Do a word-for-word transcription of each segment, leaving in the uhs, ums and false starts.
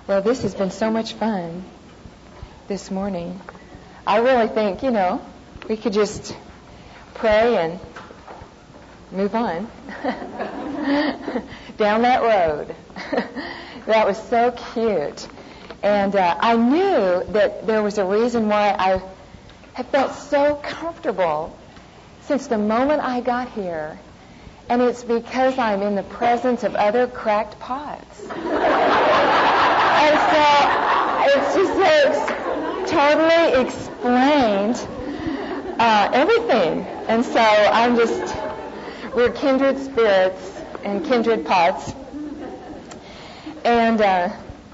Well, this has been so much fun this morning. I really think, you know, we could just pray and move on down that road. That was so cute. And uh, I knew that there was a reason why I have felt so comfortable since the moment I got here. And it's because I'm in the presence of other cracked pots. And so it's just it's totally explained uh, everything. And so I'm just, we're kindred spirits and kindred pots. And uh,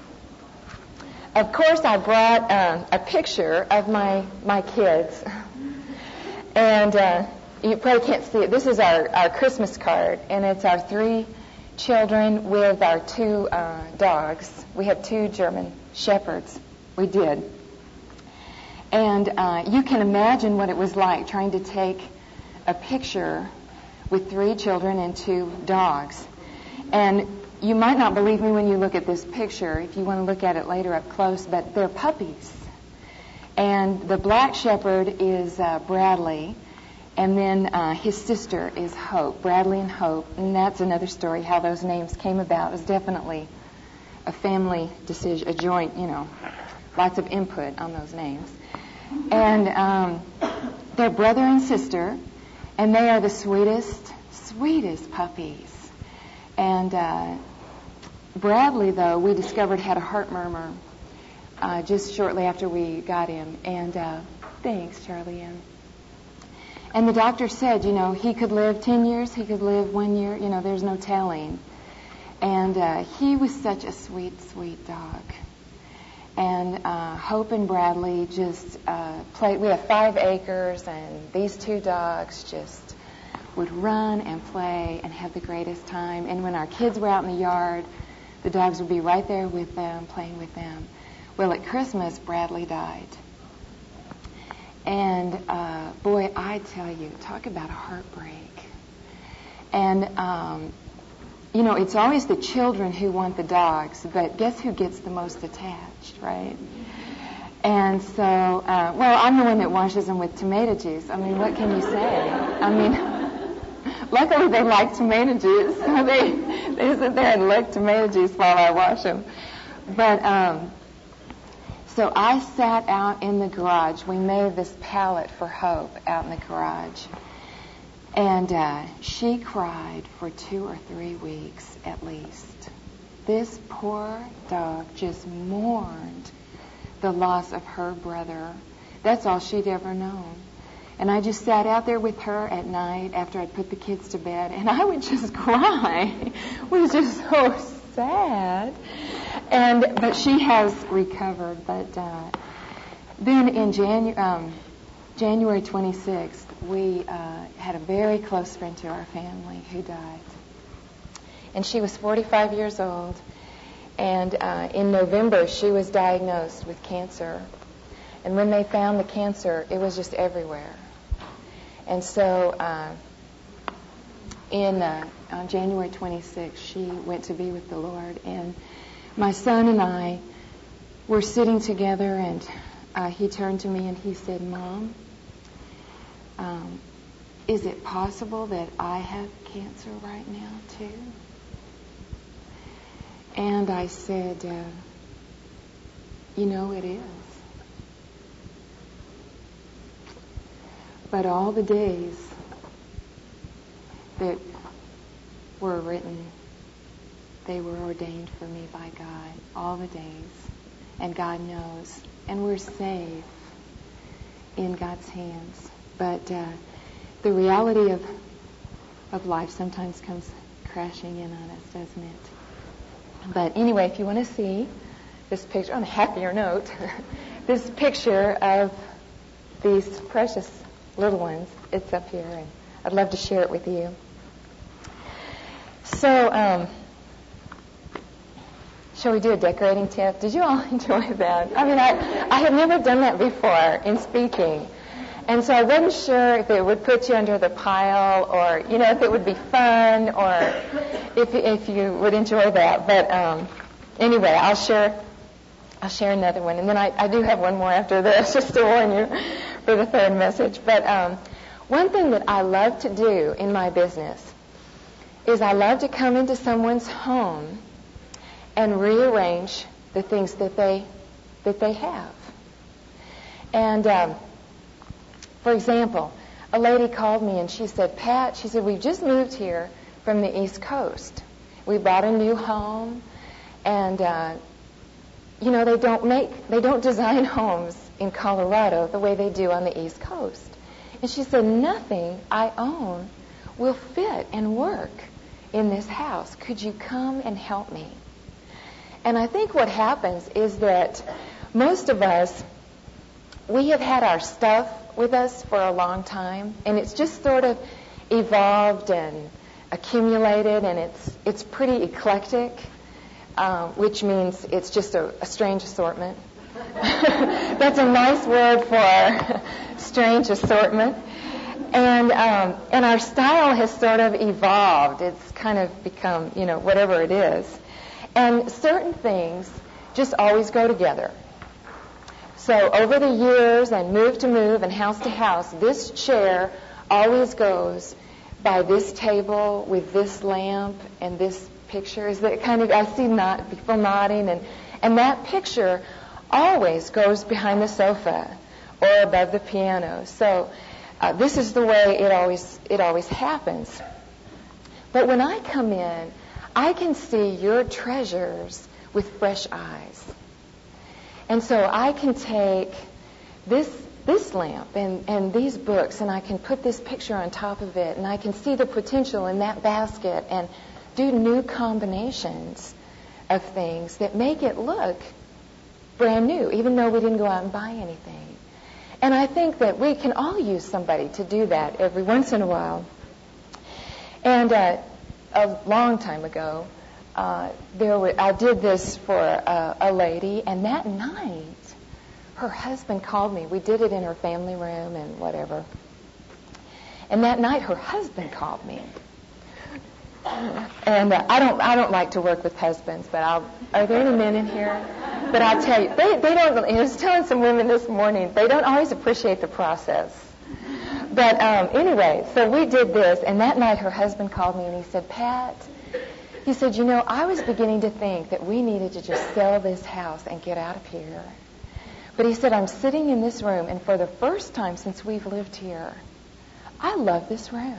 of course I brought uh, a picture of my, my kids. And uh, you probably can't see it. This is our, our Christmas card, and it's our three children with our two uh, dogs. We have two German shepherds. We did. And uh, you can imagine what it was like trying to take a picture with three children and two dogs. And you might not believe me when you look at this picture, if you want to look at it later up close, but they're puppies. And the black shepherd is uh, Bradley, and then uh, his sister is Hope, Bradley and Hope. And that's another story, how those names came about. It was definitely a family decision, a joint, you know, lots of input on those names. And um, they're brother and sister, and they are the sweetest, sweetest puppies. And uh, Bradley, though, we discovered had a heart murmur uh, just shortly after we got him. And uh, thanks, Charlie Ann. And the doctor said, you know, he could live ten years, he could live one year, you know, there's no telling. And uh, he was such a sweet, sweet dog. And uh, Hope and Bradley just uh, played. We have five acres, and these two dogs just would run and play and have the greatest time. And when our kids were out in the yard, the dogs would be right there with them, playing with them. Well, at Christmas, Bradley died. And, uh, boy, I tell you, talk about a heartbreak. And, um, you know, it's always the children who want the dogs, but guess who gets the most attached, right? And so, uh, well, I'm the one that washes them with tomato juice. I mean, what can you say? I mean, luckily they like tomato juice, so they, they sit there and lick tomato juice while I wash them. But, um... So I sat out in the garage. We made this pallet for Hope out in the garage. And uh, she cried for two or three weeks at least. This poor dog just mourned the loss of her brother. That's all she'd ever known. And I just sat out there with her at night after I'd put the kids to bed, and I would just cry. It was just so sad. And but she has recovered. But uh, then in Janu- um, January twenty-sixth, we uh, had a very close friend to our family who died. And she was forty-five years old. And uh, in November, she was diagnosed with cancer. And when they found the cancer, it was just everywhere. And so uh, in uh, on January twenty-sixth, she went to be with the Lord. And my son and I were sitting together, and uh, he turned to me and he said, Mom, um, is it possible that I have cancer right now, too? And I said, uh, you know, it is. But all the days that were written, they were ordained for me by God, all the days. And God knows. And we're safe in God's hands. But uh, the reality of of life sometimes comes crashing in on us, doesn't it? But anyway, if you want to see this picture, on a happier note, this picture of these precious little ones, it's up here, and I'd love to share it with you. So, um, shall we do a decorating tip? Did you all enjoy that? I mean, I, I had never done that before in speaking. And so I wasn't sure if it would put you under the pile, or, you know, if it would be fun, or if if you would enjoy that. But um, anyway, I'll share I'll share another one, and then I, I do have one more after this, just to warn you for the third message. But um, one thing that I love to do in my business is I love to come into someone's home and rearrange the things that they that they have. And um, for example, a lady called me and she said, Pat, she said, we've just moved here from the East Coast. We bought a new home, and uh, you know, they don't make, they don't design homes in Colorado the way they do on the East Coast. And she said, nothing I own will fit and work in this house. Could you come and help me? And I think what happens is that most of us, we have had our stuff with us for a long time, and it's just sort of evolved and accumulated, and it's it's pretty eclectic. Uh, which means it's just a, a strange assortment. That's a nice word for strange assortment. And um, and our style has sort of evolved. It's kind of become, you know, whatever it is. And certain things just always go together. So over the years and move to move and house to house, this chair always goes by this table with this lamp and this picture. Is that kind of, I see not, people nodding, and, and that picture always goes behind the sofa or above the piano. So uh, this is the way it always it always happens. But when I come in, I can see your treasures with fresh eyes. And so I can take this this lamp and, and these books, and I can put this picture on top of it, and I can see the potential in that basket and do new combinations of things that make it look brand new, even though we didn't go out and buy anything. And I think that we can all use somebody to do that every once in a while. And uh, a long time ago, uh, there were, I did this for a, a lady, and that night, her husband called me. We did it in her family room and whatever. And that night, her husband called me. And uh, I don't I don't like to work with husbands, but I'll, are there any men in here? But I'll tell you, they, they don't, I was telling some women this morning, they don't always appreciate the process. But um, anyway, so we did this, and that night her husband called me and he said, Pat, he said, you know, I was beginning to think that we needed to just sell this house and get out of here. But he said, I'm sitting in this room, and for the first time since we've lived here, I love this room.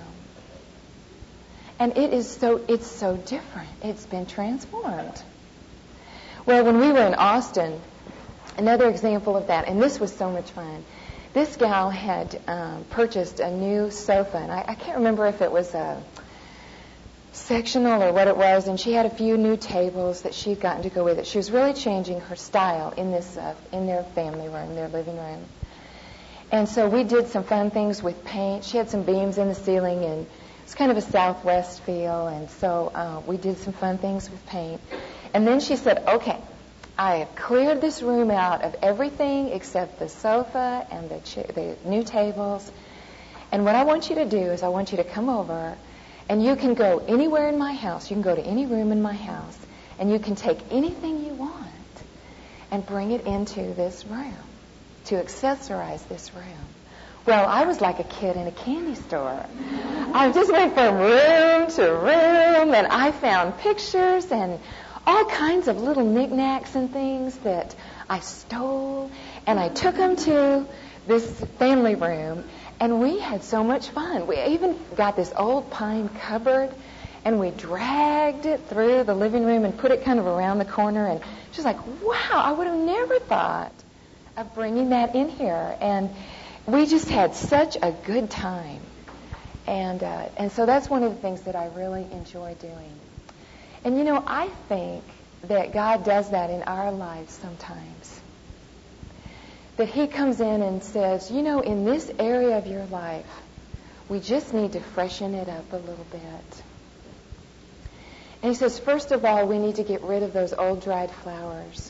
And it is so, it's so different. It's been transformed. Well, when we were in Austin, another example of that, and this was so much fun, this gal had um, purchased a new sofa, and I, I can't remember if it was a sectional or what it was, and she had a few new tables that she'd gotten to go with it. She was really changing her style in this, uh, in their family room, their living room. And so we did some fun things with paint. She had some beams in the ceiling, and it's kind of a Southwest feel, and so uh, we did some fun things with paint. And then she said, okay, I have cleared this room out of everything except the sofa and the, cha- the new tables. And what I want you to do is I want you to come over, and you can go anywhere in my house. You can go to any room in my house, and you can take anything you want and bring it into this room to accessorize this room. Well, I was like a kid in a candy store. I just went from room to room, and I found pictures and all kinds of little knickknacks and things that I stole, and I took them to this family room, and we had so much fun. We even got this old pine cupboard, and we dragged it through the living room and put it kind of around the corner, and she was like, wow, I would have never thought of bringing that in here. And we just had such a good time. And uh, and so that's one of the things that I really enjoy doing. And, you know, I think that God does that in our lives sometimes. That he comes in and says, you know, in this area of your life, we just need to freshen it up a little bit. And he says, first of all, we need to get rid of those old dried flowers.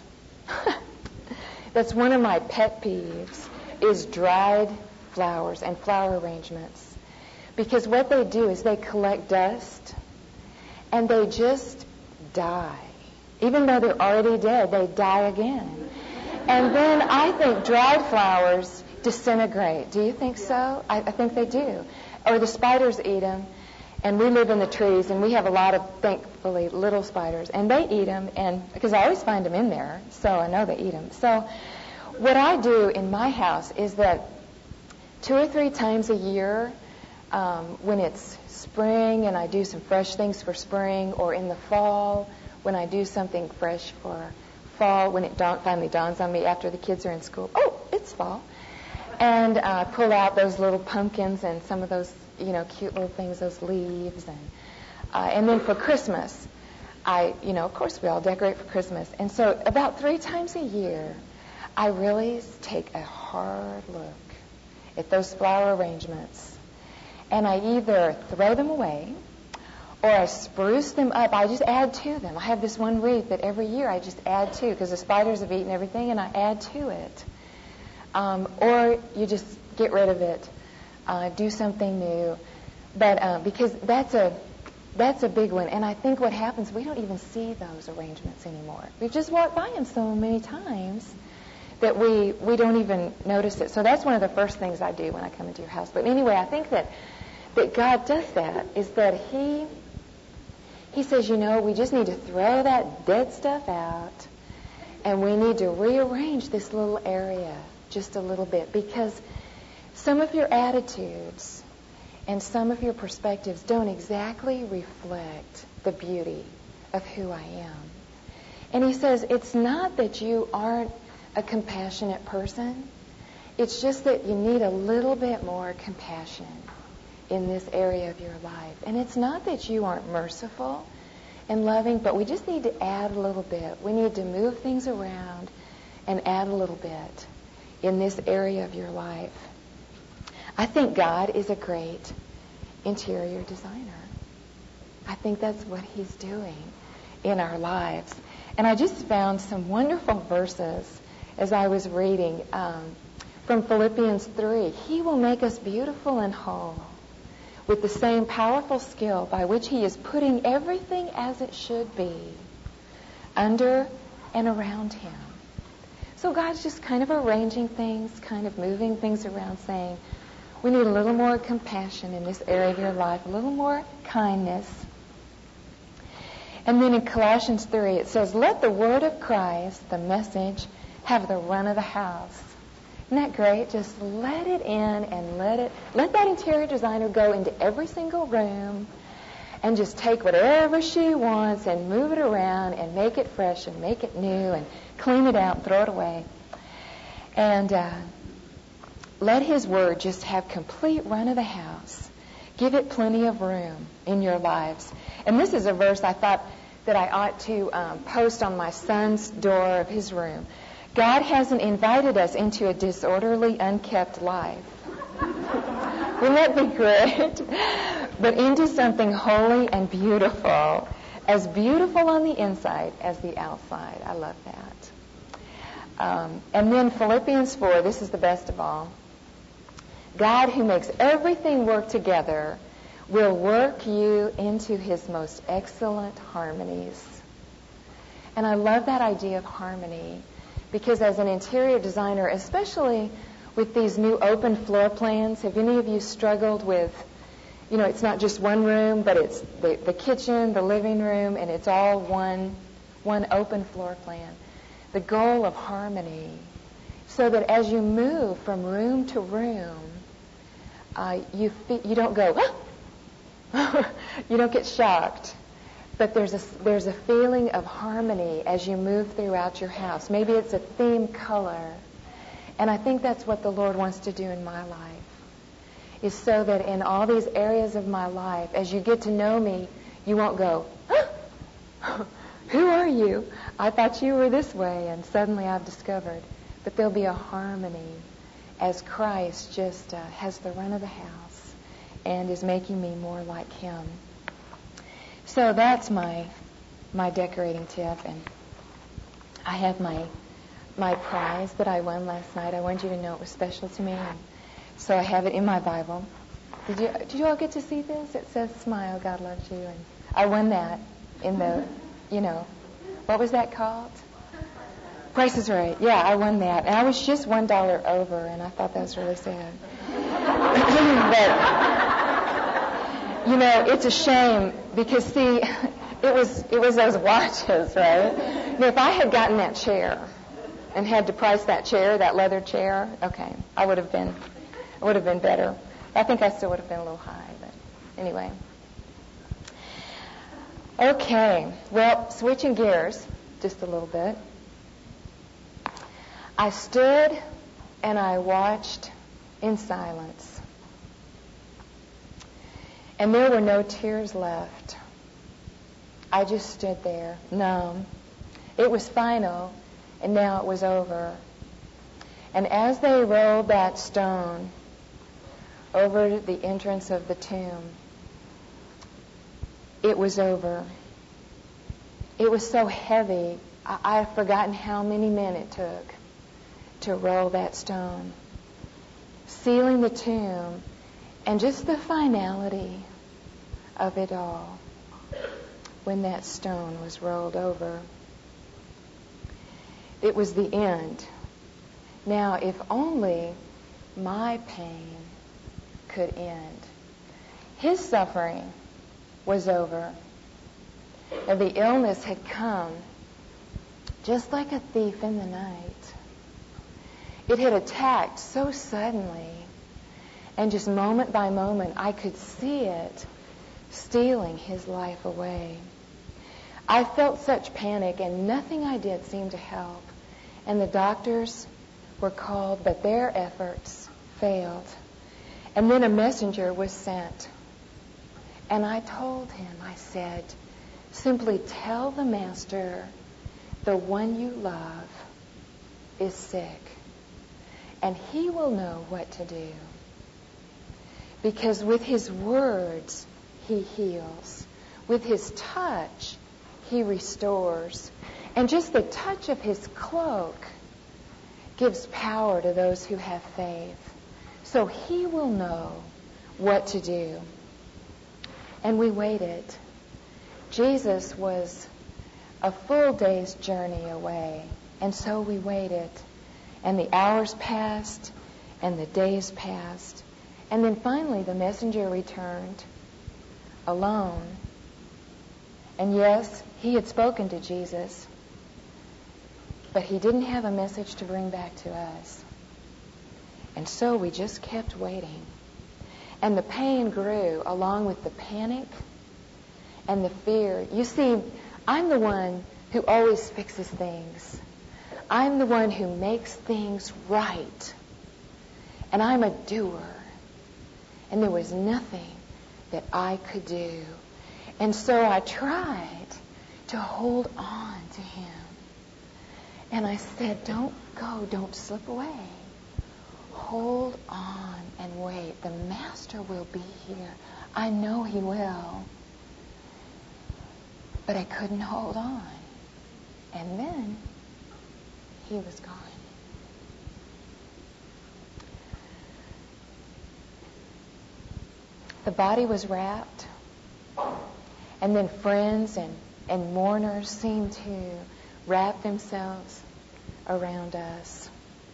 That's one of my pet peeves, is dried flowers and flower arrangements. Because what they do is they collect dust and they just die. Even though they're already dead, they die again. And then I think dried flowers disintegrate. Do you think so? I, I think they do. Or the spiders eat them. And we live in the trees, and we have a lot of, thankfully, little spiders. And they eat them, and because I always find them in there, so I know they eat them. So what I do in my house is that two or three times a year, um, when it's spring and I do some fresh things for spring, or in the fall when I do something fresh for fall, when it dawn, finally dawns on me after the kids are in school, oh, it's fall, and uh, pull out those little pumpkins and some of those, you know, cute little things, those leaves, and uh, and then for Christmas, I, you know, of course we all decorate for Christmas, and so about three times a year, I really take a hard look at those flower arrangements, and I either throw them away or I spruce them up. I just add to them. I have this one wreath that every year I just add to, because the spiders have eaten everything, and I add to it. Um, or you just get rid of it, uh, do something new. But uh, because that's a that's a big one, and I think what happens, we don't even see those arrangements anymore. We've just walked by them so many times that we we don't even notice it. So that's one of the first things I do when I come into your house. But anyway, I think that that God does that, is that He He says, you know, we just need to throw that dead stuff out, and we need to rearrange this little area just a little bit, because some of your attitudes and some of your perspectives don't exactly reflect the beauty of who I am. And He says, it's not that you aren't a compassionate person. It's just that you need a little bit more compassion in this area of your life. And it's not that you aren't merciful and loving, but we just need to add a little bit. We need to move things around and add a little bit in this area of your life. I think God is a great interior designer. I think that's what He's doing in our lives. And I just found some wonderful verses as I was reading um, from Philippians three. He will make us beautiful and whole with the same powerful skill by which He is putting everything as it should be under and around Him. So God's just kind of arranging things, kind of moving things around, saying, we need a little more compassion in this area of your life, a little more kindness. And then in Colossians three, it says, let the word of Christ, the message, have the run of the house. Isn't that great? Just let it in and let it, let that interior designer go into every single room and just take whatever she wants and move it around and make it fresh and make it new and clean it out and throw it away. And uh, let His word just have complete run of the house. Give it plenty of room in your lives. And this is a verse I thought that I ought to um, post on my son's door of his room. God hasn't invited us into a disorderly, unkept life. Wouldn't that be great? But into something holy and beautiful, as beautiful on the inside as the outside. I love that. Um, and then Philippians four, this is the best of all. God, who makes everything work together, will work you into His most excellent harmonies. And I love that idea of harmony, because as an interior designer, especially with these new open floor plans, have any of you struggled with, you know, it's not just one room, but it's the, the kitchen, the living room, and it's all one, one open floor plan. The goal of harmony, so that as you move from room to room, uh, you fe- you don't go, ah! You don't get shocked. But there's a, there's a feeling of harmony as you move throughout your house. Maybe it's a theme color. And I think that's what the Lord wants to do in my life, is so that in all these areas of my life, as you get to know me, you won't go, ah! Who are you? I thought you were this way, and suddenly I've discovered. But there'll be a harmony as Christ just uh, has the run of the house and is making me more like Him. So that's my my decorating tip, and I have my my prize that I won last night. I wanted you to know it was special to me, and so I have it in my Bible. Did you did you all get to see this? It says "Smile, God loves you," and I won that in the, you know, what was that called? Price is Right. Yeah, I won that. And I was just one dollar over, and I thought that was really sad. But, you know, it's a shame because, see, it was it was those watches, right? And if I had gotten that chair and had to price that chair, that leather chair, okay, I would have been, I would have been better. I think I still would have been a little high, but anyway. Okay, well, switching gears just a little bit. I stood and I watched in silence. And there were no tears left. I just stood there, numb. It was final, and now it was over. And as they rolled that stone over the entrance of the tomb, it was over. It was so heavy, I- I've forgotten how many men it took to roll that stone, sealing the tomb, and just the finality of it all when that stone was rolled over. It was the end. Now, if only my pain could end. His suffering was over, and the illness had come just like a thief in the night. It had attacked so suddenly, and just moment by moment, I could see it stealing his life away. I felt such panic, and nothing I did seemed to help. And the doctors were called, but their efforts failed. And then a messenger was sent. And I told him, I said, simply tell the master the one you love is sick. And he will know what to do. Because with his words, he heals. With his touch, he restores. And just the touch of his cloak gives power to those who have faith. So he will know what to do. And we waited. Jesus was a full day's journey away. And so we waited. And the hours passed, and the days passed. And then finally the messenger returned alone. And yes, he had spoken to Jesus, but he didn't have a message to bring back to us. And so we just kept waiting. And the pain grew along with the panic and the fear. You see, I'm the one who always fixes things. I'm the one who makes things right. And I'm a doer. And there was nothing that I could do. And so I tried to hold on to him. And I said, don't go, don't slip away. Hold on and wait. The master will be here. I know he will. But I couldn't hold on. And then he was gone. The body was wrapped, and then friends and, and mourners seemed to wrap themselves around us.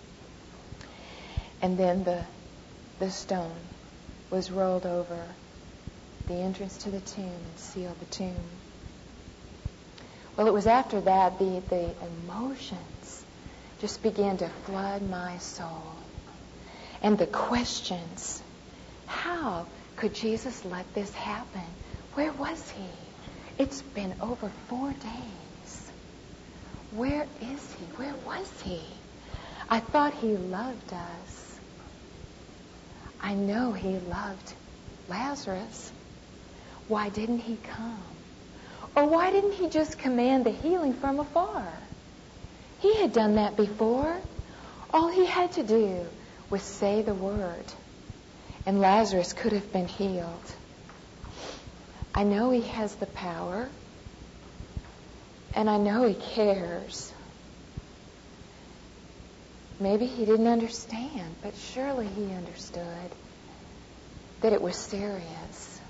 And then the, the stone was rolled over the entrance to the tomb and sealed the tomb. Well, it was after that the, the emotions just began to flood my soul. And the questions, how could Jesus let this happen? Where was he? It's been over four days. Where is he? Where was he? I thought he loved us. I know he loved Lazarus. Why didn't he come? Or why didn't he just command the healing from afar? He had done that before. All he had to do was say the word, and Lazarus could have been healed. I know he has the power, and I know he cares. Maybe he didn't understand, but surely he understood that it was serious.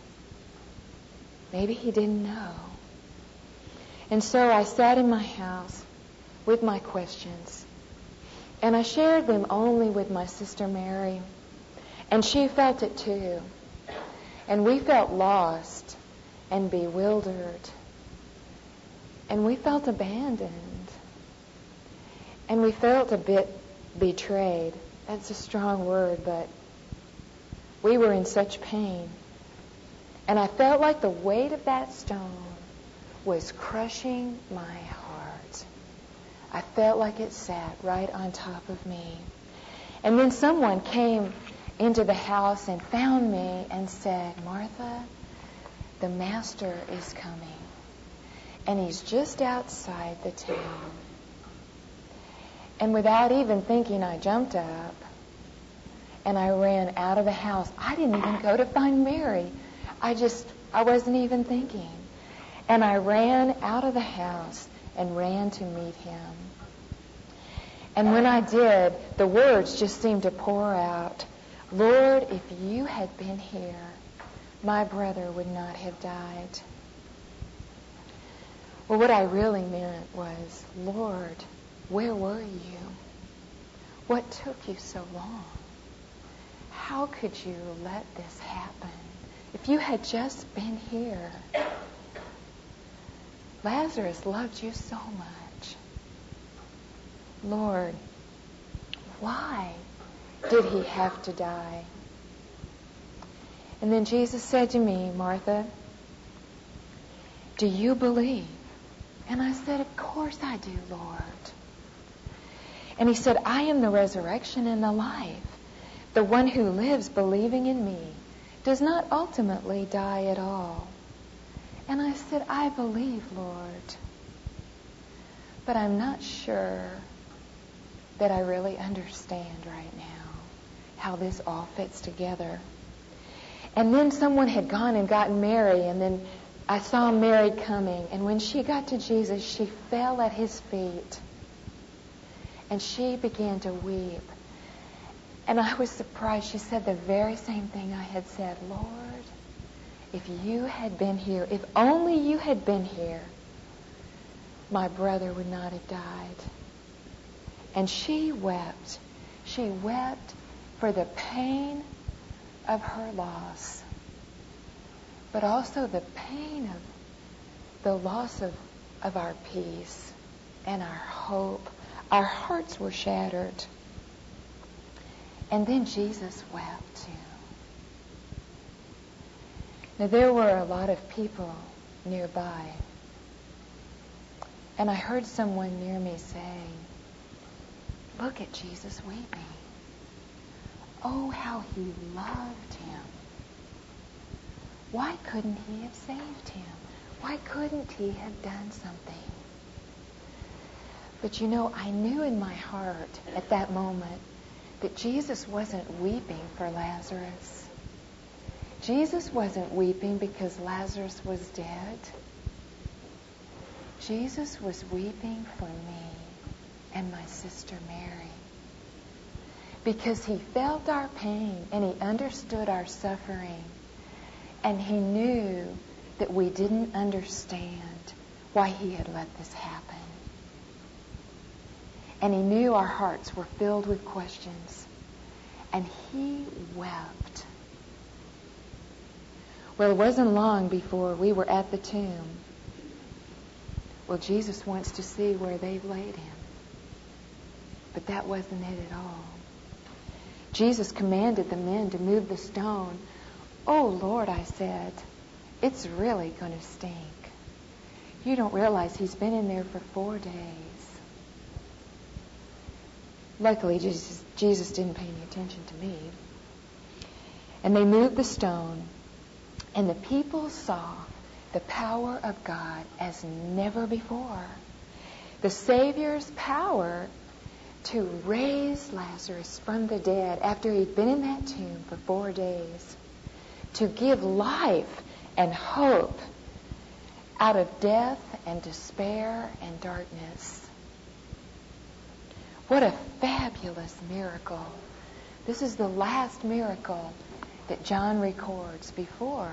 Maybe he didn't know. And so I sat in my house with my questions. And I shared them only with my sister Mary. And she felt it too. And we felt lost and bewildered. And we felt abandoned. And we felt a bit betrayed. That's a strong word, but we were in such pain. And I felt like the weight of that stone was crushing my heart. I felt like it sat right on top of me. And then someone came into the house and found me and said, "Martha, the Master is coming, and he's just outside the town." And without even thinking, I jumped up and I ran out of the house. I didn't even go to find Mary. I just, I wasn't even thinking. And I ran out of the house and ran to meet him. And when I did, the words just seemed to pour out. "Lord, if you had been here, my brother would not have died." Well, what I really meant was, "Lord, where were you? What took you so long? How could you let this happen? If you had just been here. Lazarus loved you so much. Lord, why did he have to die?" And then Jesus said to me, "Martha, do you believe?" And I said, "Of course I do, Lord." And he said, "I am the resurrection and the life. The one who lives believing in me does not ultimately die at all." And I said, "I believe, Lord. But I'm not sure that I really understand right now how this all fits together." And then someone had gone and gotten Mary, and then I saw Mary coming. And when she got to Jesus, she fell at his feet. And she began to weep. And I was surprised. She said the very same thing I had said. "Lord, if you had been here, if only you had been here, my brother would not have died." And she wept. She wept for the pain of her loss, but also the pain of the loss of, of our peace and our hope. Our hearts were shattered. And then Jesus wept too. Now, there were a lot of people nearby. And I heard someone near me say, "Look at Jesus weeping. Oh, how he loved him. Why couldn't he have saved him? Why couldn't he have done something?" But you know, I knew in my heart at that moment that Jesus wasn't weeping for Lazarus. Jesus wasn't weeping because Lazarus was dead. Jesus was weeping for me and my sister Mary, because he felt our pain and he understood our suffering, and he knew that we didn't understand why he had let this happen. And he knew our hearts were filled with questions, and he wept. Well, it wasn't long before we were at the tomb. Well, Jesus wants to see where they've laid him. But that wasn't it at all. Jesus commanded the men to move the stone. "Oh, Lord," I said, "it's really going to stink. You don't realize he's been in there for four days." Luckily, Jesus, Jesus didn't pay any attention to me. And they moved the stone, and the people saw the power of God as never before. The Savior's power to raise Lazarus from the dead after he'd been in that tomb for four days, to give life and hope out of death and despair and darkness. What a fabulous miracle. This is the last miracle that John records before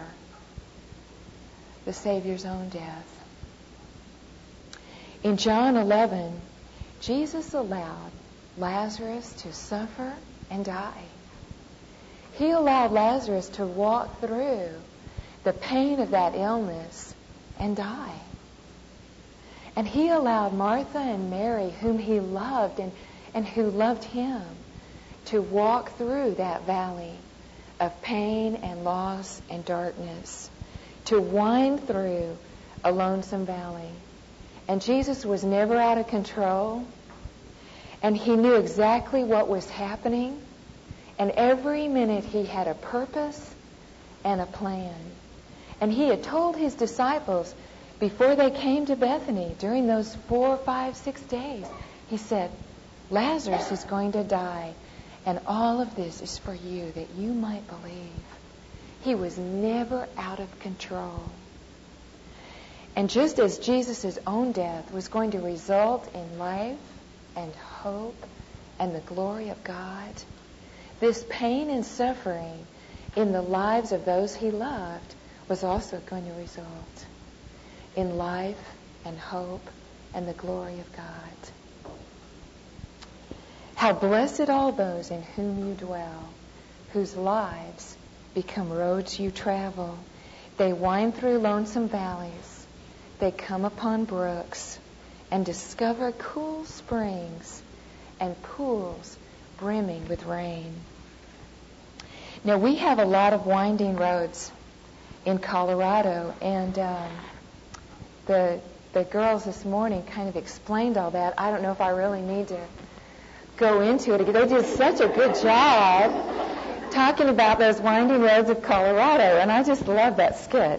the Savior's own death. In John eleven, Jesus allowed Lazarus to suffer and die. He allowed Lazarus to walk through the pain of that illness and die. And he allowed Martha and Mary, whom he loved and, and who loved him, to walk through that valley of pain and loss and darkness, to wind through a lonesome valley. And Jesus was never out of control, and he knew exactly what was happening, and every minute he had a purpose and a plan. And he had told his disciples before they came to Bethany during those four, five, six days, he said, Lazarus is going to die, and all of this is for you, that you might believe. He was never out of control. And just as Jesus' own death was going to result in life and hope and the glory of God, this pain and suffering in the lives of those he loved was also going to result in life and hope and the glory of God. How blessed all those in whom you dwell, whose lives become roads you travel. They wind through lonesome valleys. They come upon brooks and discover cool springs and pools brimming with rain. Now, we have a lot of winding roads in Colorado, and um, the the girls this morning kind of explained all that. I don't know if I really need to go into it. They did such a good job talking about those winding roads of Colorado, and I just love that skit.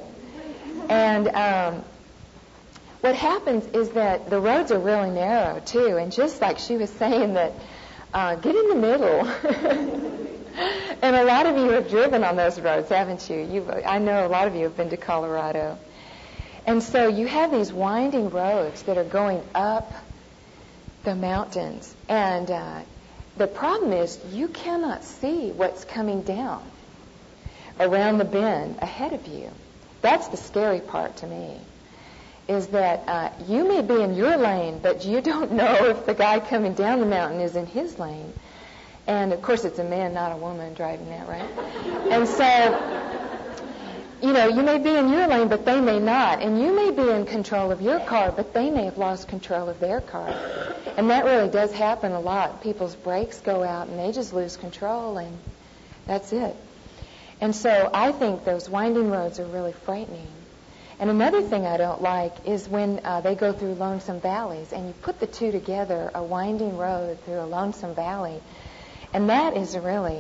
And um, what happens is that the roads are really narrow, too, and just like she was saying that, uh, get in the middle. And a lot of you have driven on those roads, haven't you? You've, I know a lot of you have been to Colorado. And so you have these winding roads that are going up the mountains. And uh, the problem is you cannot see what's coming down around the bend ahead of you. That's the scary part to me, is that uh, you may be in your lane, but you don't know if the guy coming down the mountain is in his lane. And, of course, it's a man, not a woman, driving that, right? And so, you know, you may be in your lane, but they may not. And you may be in control of your car, but they may have lost control of their car. And that really does happen a lot. People's brakes go out, and they just lose control, and that's it. And so I think those winding roads are really frightening. And another thing I don't like is when uh, they go through lonesome valleys, and you put the two together, a winding road through a lonesome valley, and that is really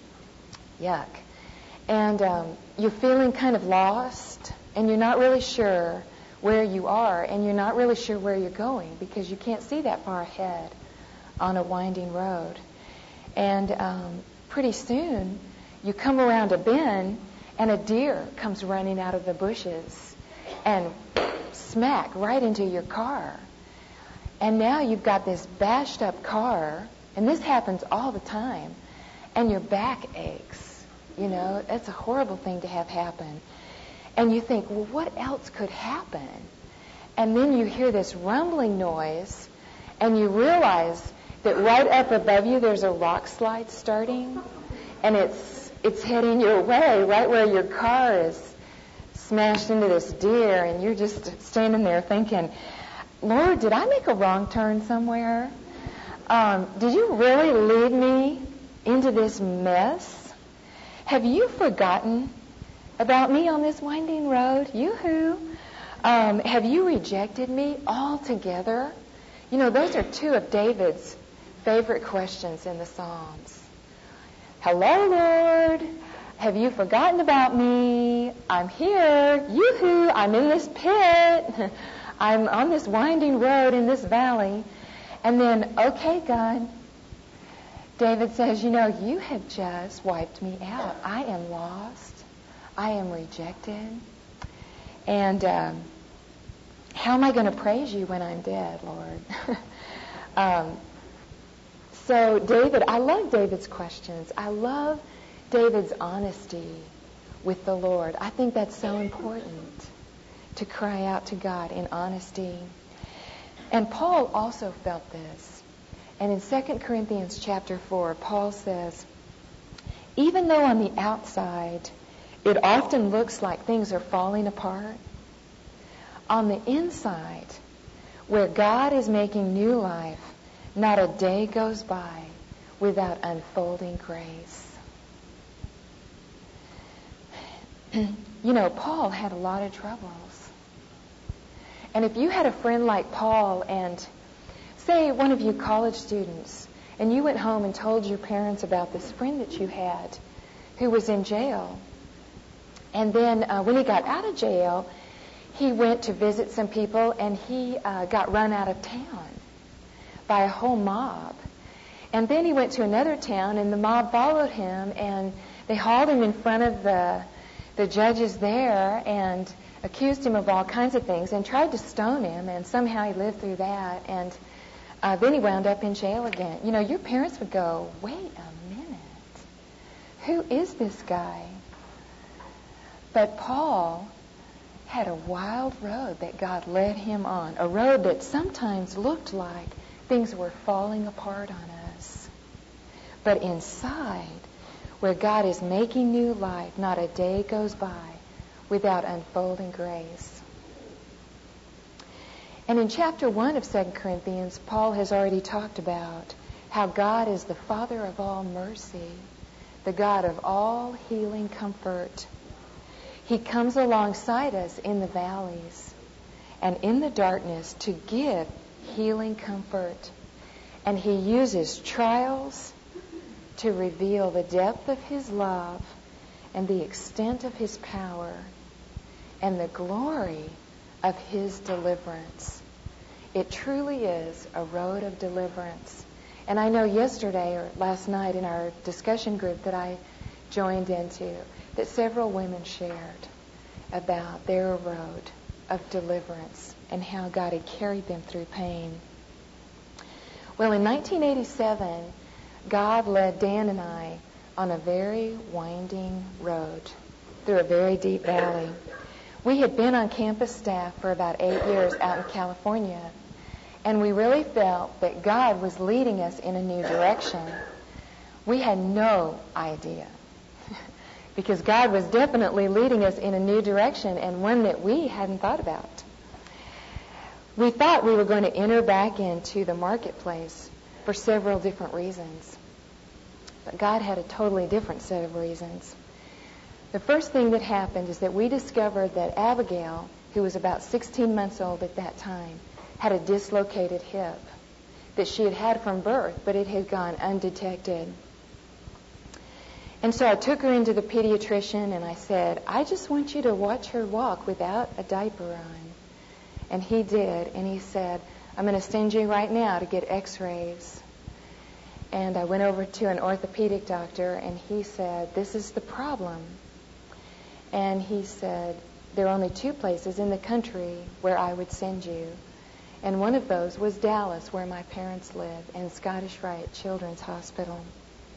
yuck. And um, you're feeling kind of lost, and you're not really sure where you are, and you're not really sure where you're going because you can't see that far ahead on a winding road. And um, pretty soon, you come around a bend, and a deer comes running out of the bushes and smack right into your car. And now you've got this bashed up car, and this happens all the time, and your back aches. You know, it's a horrible thing to have happen. And you think, well, what else could happen? And then you hear this rumbling noise, and you realize that right up above you there's a rock slide starting, and it's it's heading your way, right where your car is smashed into this deer, and you're just standing there thinking, Lord, did I make a wrong turn somewhere? Um, did you really lead me into this mess? Have you forgotten about me on this winding road? Yoo-hoo. Um, have you rejected me altogether? You know, those are two of David's favorite questions in the Psalms. Hello, Lord. Have you forgotten about me? I'm here. Yoo-hoo. I'm in this pit. I'm on this winding road in this valley. And then, okay, God, David says, you know, you have just wiped me out. I am lost. I am rejected. And um, how am I going to praise you when I'm dead, Lord? um, so David, I love David's questions. I love David's honesty with the Lord. I think that's so important, to cry out to God in honesty. And Paul also felt this. And in Second Corinthians chapter four, Paul says, even though on the outside it often looks like things are falling apart, on the inside, where God is making new life, not a day goes by without unfolding grace. You know, Paul had a lot of troubles. And if you had a friend like Paul, and say one of you college students, and you went home and told your parents about this friend that you had who was in jail, and then uh, when he got out of jail, he went to visit some people, and he uh, got run out of town by a whole mob. And then he went to another town, and the mob followed him, and they hauled him in front of the the judges there and accused him of all kinds of things and tried to stone him, and somehow he lived through that, and uh, then he wound up in jail again. You know, your parents would go, wait a minute, who is this guy? But Paul had a wild road that God led him on, a road that sometimes looked like things were falling apart on us. But inside, where God is making new life, not a day goes by without unfolding grace. And in chapter one of Second Corinthians, Paul has already talked about how God is the Father of all mercy, the God of all healing comfort. He comes alongside us in the valleys and in the darkness to give healing comfort. And he uses trials to reveal the depth of his love and the extent of his power and the glory of his deliverance. It truly is a road of deliverance. And I know yesterday or last night in our discussion group that I joined into that several women shared about their road of deliverance and how God had carried them through pain. Well, in nineteen eighty-seven, God led Dan and I on a very winding road through a very deep valley. We had been on campus staff for about eight years out in California, and we really felt that God was leading us in a new direction. We had no idea, because God was definitely leading us in a new direction, and one that we hadn't thought about. We thought we were going to enter back into the marketplace for several different reasons. But God had a totally different set of reasons. The first thing that happened is that we discovered that Abigail, who was about sixteen months old at that time, had a dislocated hip that she had had from birth, but it had gone undetected. And so I took her into the pediatrician and I said, I just want you to watch her walk without a diaper on. And he did, and he said, I'm going to send you right now to get x-rays. And I went over to an orthopedic doctor, and he said, this is the problem. And he said, there are only two places in the country where I would send you. And one of those was Dallas, where my parents live, and Scottish Rite Children's Hospital.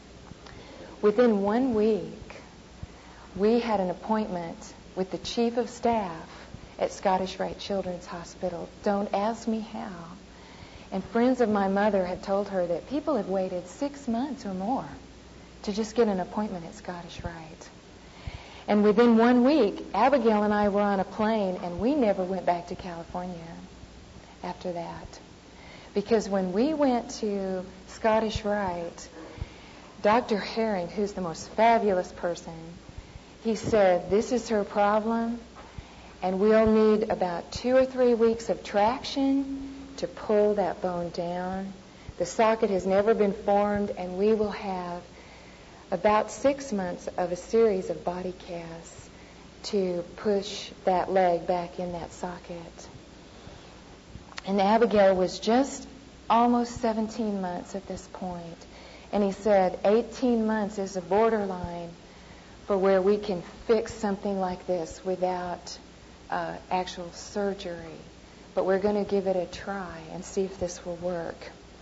Within one week, we had an appointment with the chief of staff at Scottish Rite Children's Hospital. Don't ask me how. And friends of my mother had told her that people had waited six months or more to just get an appointment at Scottish Rite. And within one week, Abigail and I were on a plane, and we never went back to California after that. Because when we went to Scottish Rite, Doctor Herring, who's the most fabulous person, he said, this is her problem, and we'll need about two or three weeks of traction to pull that bone down. The socket has never been formed, and we will have about six months of a series of body casts to push that leg back in that socket. And Abigail was just almost seventeen months at this point. And he said eighteen months is a borderline for where we can fix something like this without uh, actual surgery. But we're going to give it a try and see if this will work.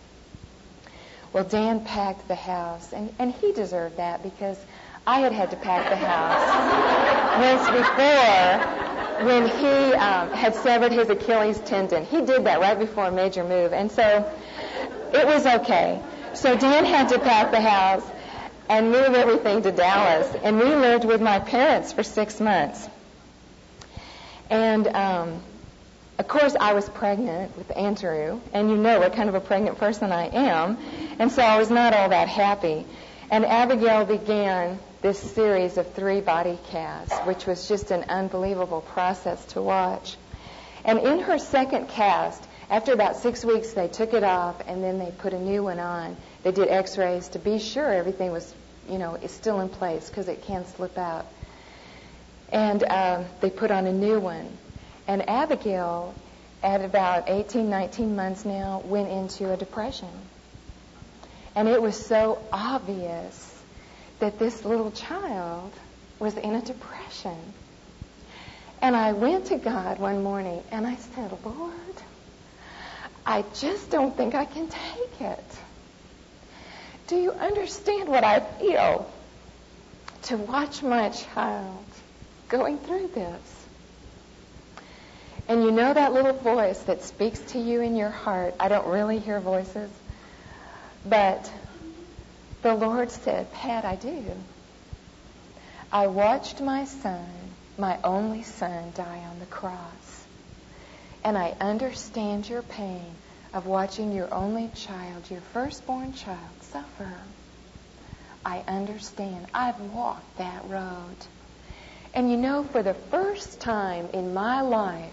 Well, Dan packed the house, and, and he deserved that because I had had to pack the house once before when he um, had severed his Achilles tendon. He did that right before a major move. And so it was okay. So Dan had to pack the house and move everything to Dallas. And we lived with my parents for six months. And, um, of course, I was pregnant with Andrew. And you know what kind of a pregnant person I am. And so I was not all that happy. And Abigail began this series of three body casts, which was just an unbelievable process to watch. And in her second cast, after about six weeks, they took it off, and then they put a new one on. They did x-rays to be sure everything was, you know, is still in place, because it can slip out. And um, they put on a new one. And Abigail, at about eighteen, nineteen months now, went into a depression. And it was so obvious that this little child was in a depression. And I went to God one morning and I said, Lord, I just don't think I can take it. Do you understand what I feel to watch my child going through this? And you know that little voice that speaks to you in your heart. I don't really hear voices. But the Lord said, Pat, I do. I watched my son, my only son, die on the cross. And I understand your pain of watching your only child, your firstborn child, suffer. I understand. I've walked that road. And you know, for the first time in my life,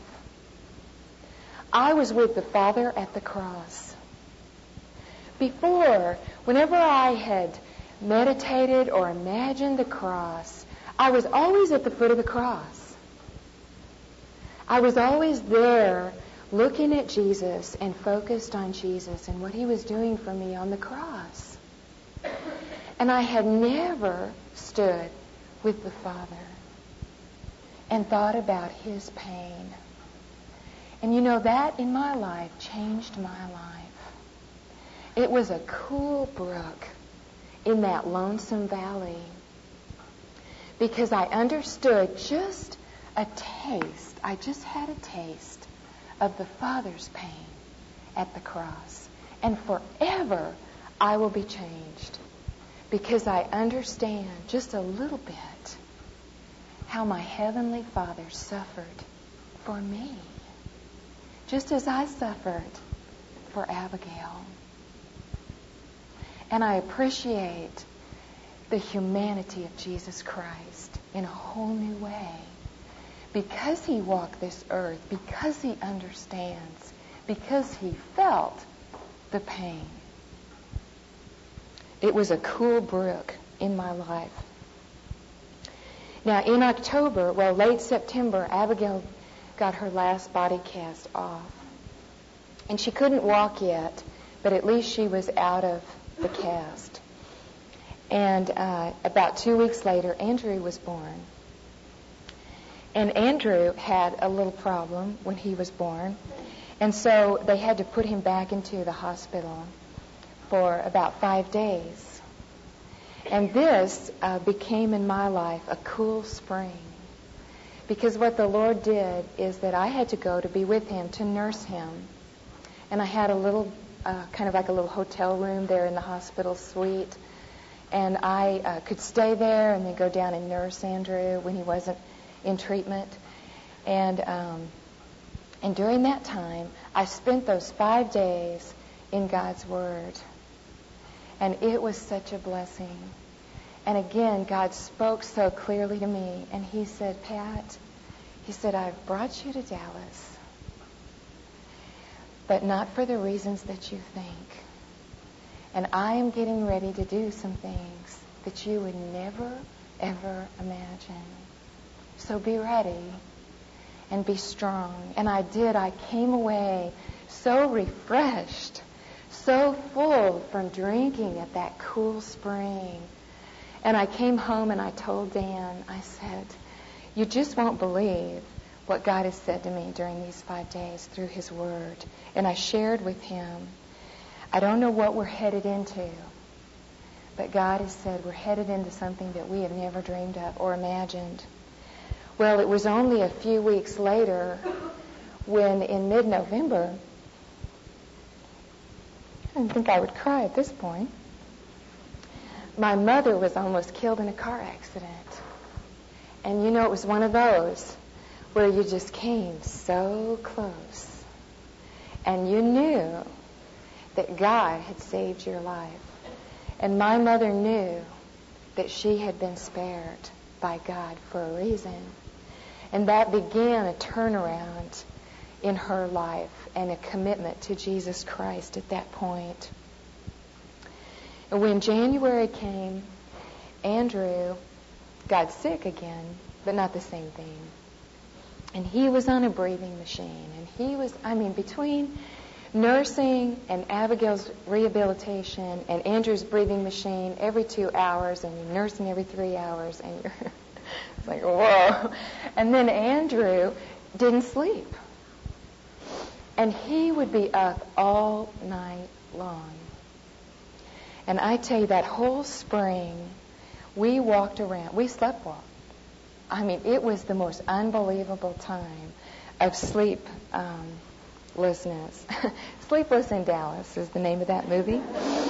I was with the Father at the cross. Before, whenever I had meditated or imagined the cross, I was always at the foot of the cross. I was always there looking at Jesus and focused on Jesus and what he was doing for me on the cross. And I had never stood with the Father and thought about his pain. And you know, that in my life changed my life. It was a cool brook in that lonesome valley because I understood just a taste. I just had a taste of the Father's pain at the cross. And forever I will be changed because I understand just a little bit how my Heavenly Father suffered for me, just as I suffered for Abigail. And I appreciate the humanity of Jesus Christ in a whole new way. Because he walked this earth, because he understands, because he felt the pain. It was a cool brook in my life. Now, in October, well, late September, Abigail got her last body cast off. And she couldn't walk yet, but at least she was out of the cast. And uh, about two weeks later, Andrew was born. And Andrew had a little problem when he was born. And so they had to put him back into the hospital for about five days. And this uh, became in my life a cool spring. Because what the Lord did is that I had to go to be with him, to nurse him. And I had a little Uh, kind of like a little hotel room there in the hospital suite. And I uh, could stay there and then go down and nurse Andrew when he wasn't in treatment. And um, and during that time, I spent those five days in God's Word. And it was such a blessing. And again, God spoke so clearly to me. And he said, Pat, he said, I've brought you to Dallas, but not for the reasons that you think. And I am getting ready to do some things that you would never, ever imagine. So be ready and be strong. And I did. I came away so refreshed, so full from drinking at that cool spring. And I came home and I told Dan, I said, you just won't believe what God has said to me during these five days through his Word. And I shared with him, I don't know what we're headed into, but God has said we're headed into something that we have never dreamed of or imagined. Well, it was only a few weeks later when in mid-November, I didn't think I would cry at this point, my mother was almost killed in a car accident. And you know, it was one of those where you just came so close. And you knew that God had saved your life. And my mother knew that she had been spared by God for a reason. And that began a turnaround in her life and a commitment to Jesus Christ at that point. And when January came, Andrew got sick again, but not the same thing. And he was on a breathing machine. And he was, I mean, between nursing and Abigail's rehabilitation and Andrew's breathing machine every two hours and you're nursing every three hours and you're it's like, whoa. And then Andrew didn't sleep. And he would be up all night long. And I tell you, that whole spring, we walked around. We slept walked. I mean, it was the most unbelievable time of sleep. Um, Listeners. Sleepless in Dallas is the name of that movie.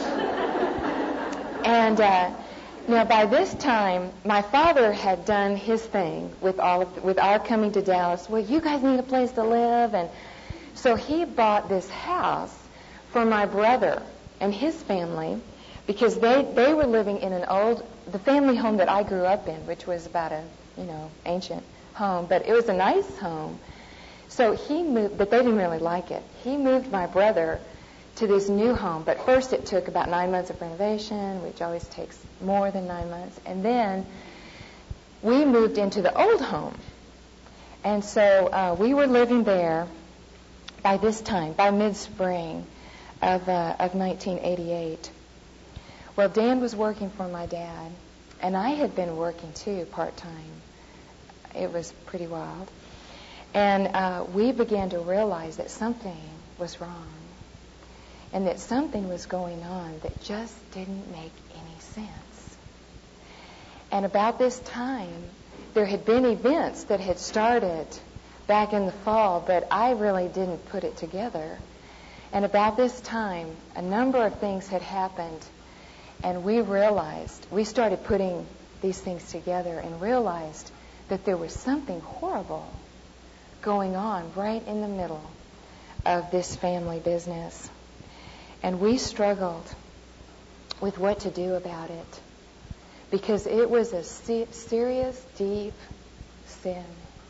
And uh, now by this time, my father had done his thing with all of the, with our coming to Dallas. Well, you guys need a place to live, and so he bought this house for my brother and his family because they they were living in an old the family home that I grew up in, which was about a you know ancient home, but it was a nice home. So he moved, but they didn't really like it. He moved my brother to this new home, but first it took about nine months of renovation, which always takes more than nine months. And then we moved into the old home. And so uh, we were living there by this time, by mid-spring of, uh, of nineteen eighty-eight. Well, Dan was working for my dad, and I had been working too, part-time. It was pretty wild. And uh, we began to realize that something was wrong and that something was going on that just didn't make any sense. And about this time, there had been events that had started back in the fall, but I really didn't put it together. And about this time, a number of things had happened, and we realized, we started putting these things together and realized that there was something horrible going on right in the middle of this family business. And we struggled with what to do about it because it was a se- serious, deep sin.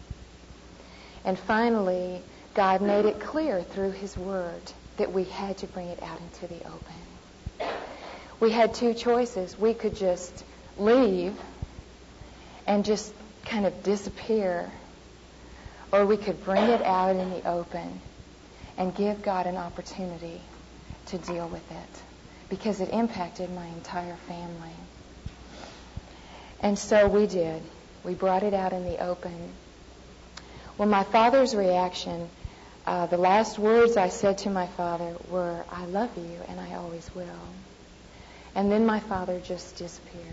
And finally, God made it clear through His Word that we had to bring it out into the open. We had two choices. We could just leave and just kind of disappear, or we could bring it out in the open and give God an opportunity to deal with it because it impacted my entire family. And so we did. We brought it out in the open. Well, my father's reaction, uh, the last words I said to my father were, "I love you and I always will." And then my father just disappeared.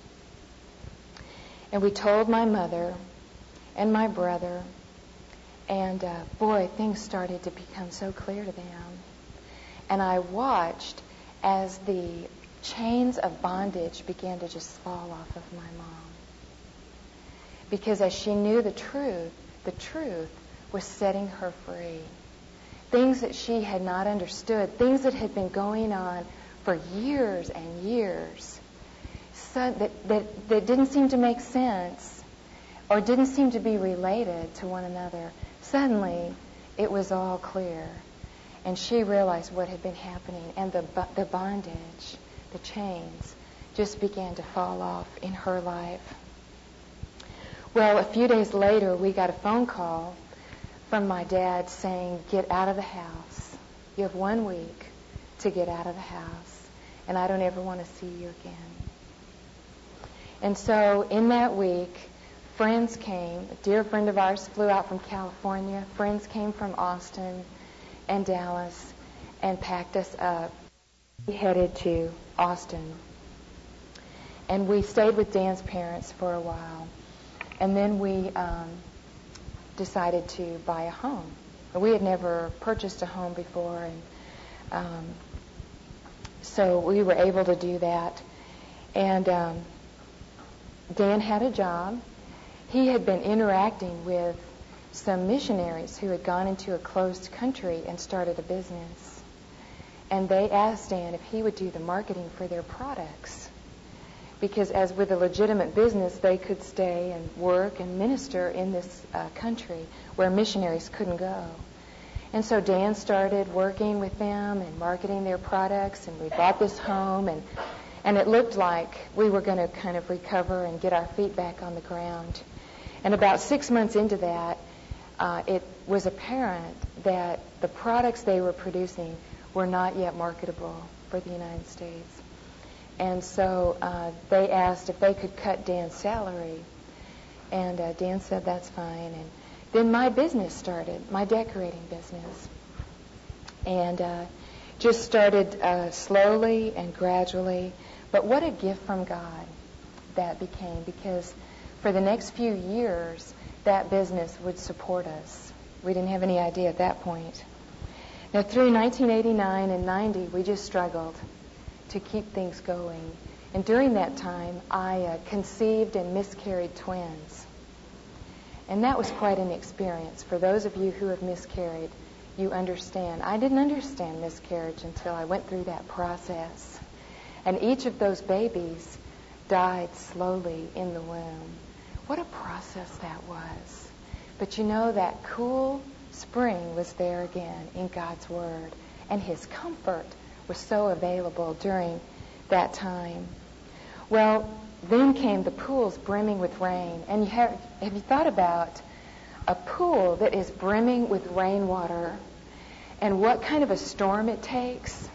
And we told my mother and my brother, and uh, boy, things started to become so clear to them. And I watched as the chains of bondage began to just fall off of my mom. Because as she knew the truth, the truth was setting her free. Things that she had not understood, things that had been going on for years and years, so that, that, that didn't seem to make sense or didn't seem to be related to one another. Suddenly, it was all clear. And she realized what had been happening. And the, the bondage, the chains, just began to fall off in her life. Well, a few days later, we got a phone call from my dad saying, "Get out of the house. You have one week to get out of the house, and I don't ever want to see you again." And so in that week, friends came. A dear friend of ours flew out from California. Friends came from Austin and Dallas and packed us up. We headed to Austin. And we stayed with Dan's parents for a while. And then we um, decided to buy a home. We had never purchased a home before, and um, so we were able to do that. And um, Dan had a job. He had been interacting with some missionaries who had gone into a closed country and started a business. And they asked Dan if he would do the marketing for their products. Because as with a legitimate business, they could stay and work and minister in this uh, country where missionaries couldn't go. And so Dan started working with them and marketing their products, and we bought this home, and and it looked like we were going to kind of recover and get our feet back on the ground. And about six months into that, uh, it was apparent that the products they were producing were not yet marketable for the United States. And so uh, they asked if they could cut Dan's salary. And uh, Dan said, that's fine. And then my business started, my decorating business. And uh, just started uh, slowly and gradually. But what a gift from God that became, because for the next few years, that business would support us. We didn't have any idea at that point. Now, through nineteen eighty-nine and ninety, we just struggled to keep things going. And during that time, I uh, conceived and miscarried twins. And that was quite an experience. For those of you who have miscarried, you understand. I didn't understand miscarriage until I went through that process. And each of those babies died slowly in the womb. What a process that was. But you know, that cool spring was there again in God's Word. And His comfort was so available during that time. Well, then came the pools brimming with rain. And you have, have you thought about a pool that is brimming with rainwater and what kind of a storm it takes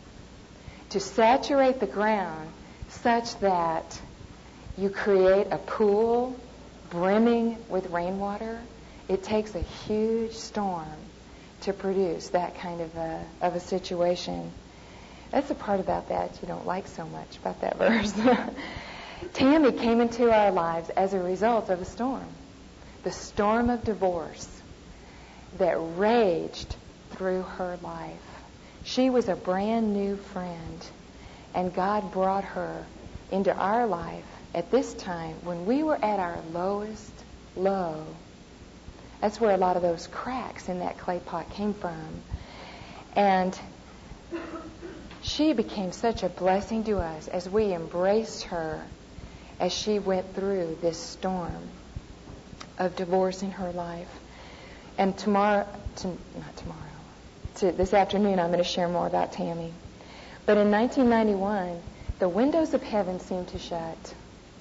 to saturate the ground such that you create a pool brimming with rainwater? It takes a huge storm to produce that kind of a, of a situation. That's the part about that you don't like so much about that verse. Tammy came into our lives as a result of a storm. The storm of divorce that raged through her life. She was a brand new friend, and God brought her into our life at this time when we were at our lowest low. That's where a lot of those cracks in that clay pot came from. And she became such a blessing to us as we embraced her as she went through this storm of divorce in her life. And tomorrow, to, not tomorrow, to this afternoon, I'm going to share more about Tammy. But in nineteen ninety-one, the windows of heaven seemed to shut.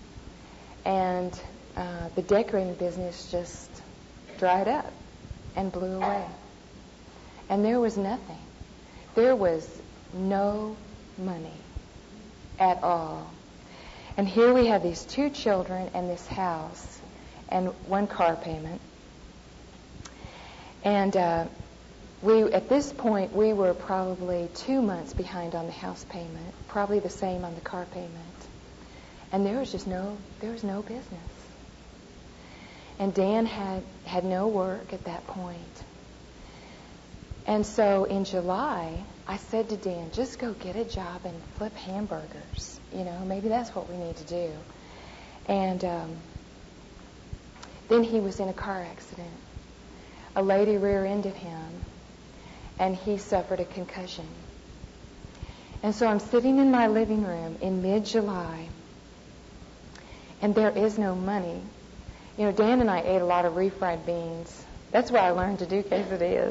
And uh, the decorating business just dried up and blew away. And there was nothing. There was no money at all. And here we have these two children and this house and one car payment. And uh, we, at this point, we were probably two months behind on the house payment, probably the same on the car payment. And there was just no, there was no business. And Dan had, had no work at that point. And so in July, I said to Dan, just go get a job and flip hamburgers. You know, maybe that's what we need to do. And um, then he was in a car accident. A lady rear-ended him, and he suffered a concussion. And so I'm sitting in my living room in mid-July, and there is no money. You know, Dan and I ate a lot of refried beans. That's why I learned to do quesadillas.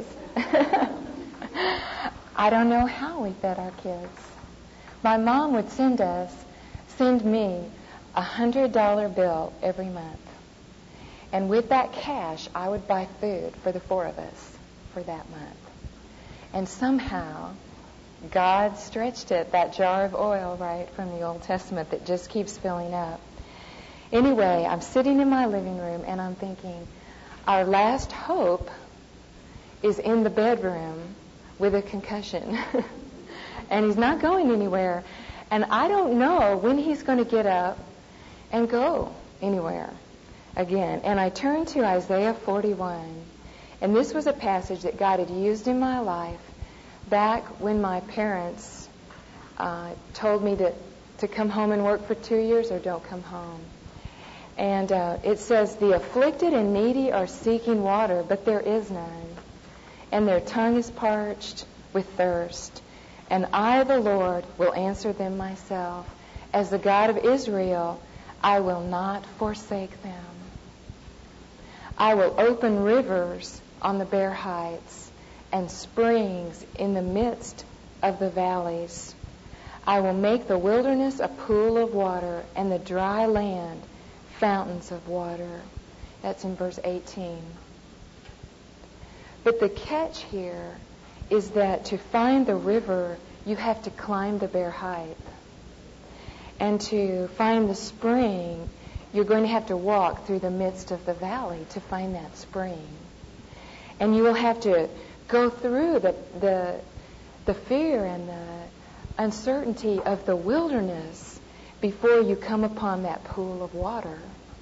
I don't know how we fed our kids. My mom would send us, send me a hundred dollar bill every month. And with that cash, I would buy food for the four of us for that month. And somehow, God stretched it, that jar of oil, right, from the Old Testament that just keeps filling up. Anyway, I'm sitting in my living room and I'm thinking, our last hope is in the bedroom with a concussion. And he's not going anywhere. And I don't know when he's going to get up and go anywhere. again. And I turned to Isaiah forty-one. And this was a passage that God had used in my life back when my parents uh, told me to, to come home and work for two years or don't come home. And uh, it says, the afflicted and needy are seeking water, but there is none. And their tongue is parched with thirst. And I, the Lord, will answer them myself. As the God of Israel, I will not forsake them. I will open rivers on the bare heights and springs in the midst of the valleys. I will make the wilderness a pool of water and the dry land fountains of water. That's in verse eighteen. But the catch here is that to find the river, you have to climb the bare height. And to find the spring, you're going to have to walk through the midst of the valley to find that spring. And you will have to go through the the, the fear and the uncertainty of the wilderness before you come upon that pool of water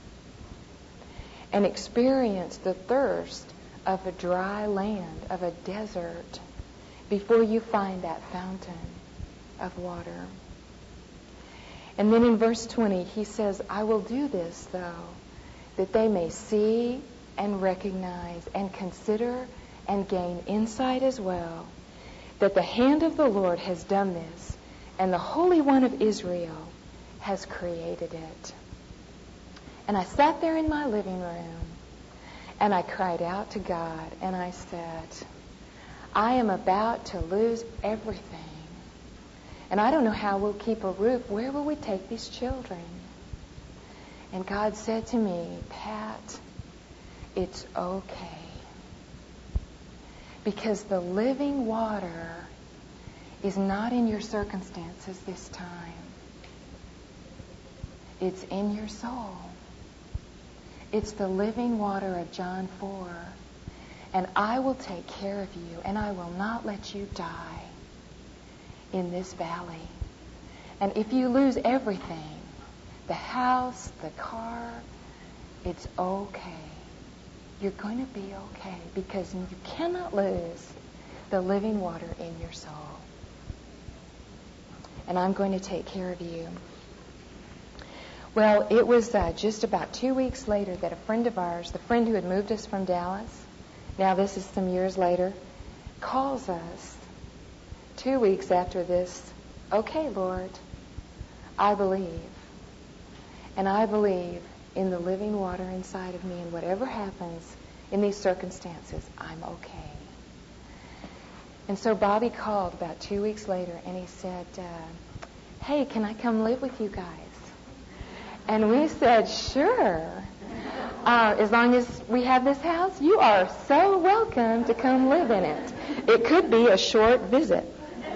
and experience the thirst of a dry land, of a desert, before you find that fountain of water. And then in verse twenty, he says, I will do this, though, that they may see and recognize and consider and gain insight as well, that the hand of the Lord has done this, and the Holy One of Israel has created it. And I sat there in my living room, and I cried out to God, and I said, I am about to lose everything. And I don't know how we'll keep a roof. Where will we take these children? And God said to me, Pat, it's okay. Because the living water is not in your circumstances this time. It's in your soul. It's the living water of John four. And I will take care of you, and I will not let you die in this valley. And if you lose everything, the house, the car, it's okay. You're going to be okay, because you cannot lose the living water in your soul. And I'm going to take care of you. Well, it was uh, just about two weeks later that a friend of ours, the friend who had moved us from Dallas, now this is some years later, calls us two weeks after this, okay, Lord, I believe. And I believe in the living water inside of me, and whatever happens in these circumstances, I'm okay. And so Bobby called about two weeks later, and he said, uh, hey, can I come live with you guys? And we said, sure. Uh, as long as we have this house, you are so welcome to come live in it. It could be a short visit.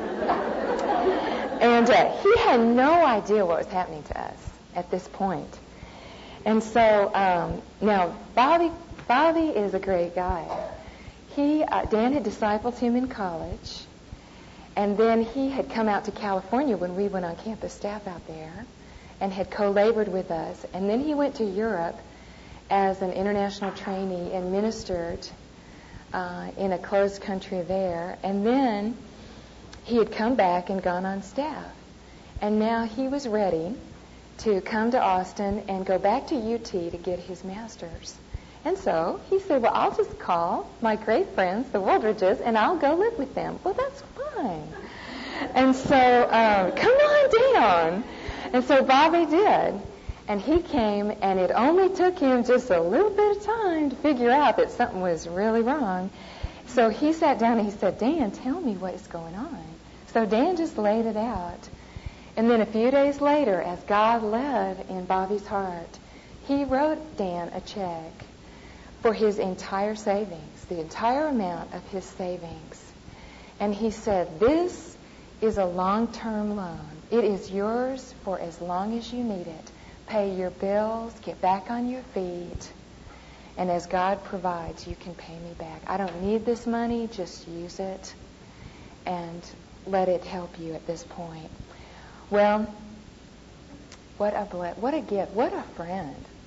And uh, he had no idea what was happening to us at this point. And so um, now Bobby, Bobby is a great guy. He, uh, Dan had discipled him in college, and then he had come out to California when we went on campus staff out there, and had co-labored with us. And then he went to Europe as an international trainee and ministered uh, in a closed country there. And then he had come back and gone on staff. And now he was ready to come to Austin and go back to U T to get his master's. And so he said, well, I'll just call my great friends, the Woldridges, and I'll go live with them. Well, that's fine. And so, um, come on down. And so Bobby did. And he came, and it only took him just a little bit of time to figure out that something was really wrong. So he sat down and he said, Dan, tell me what is going on. So Dan just laid it out. And then a few days later, as God led in Bobby's heart, he wrote Dan a check for his entire savings, the entire amount of his savings. And he said, this is a long-term loan. It is yours for as long as you need it. Pay your bills, get back on your feet, and as God provides, you can pay me back. I don't need this money, just use it and let it help you at this point. Well, what a ble- what a gift, what a friend.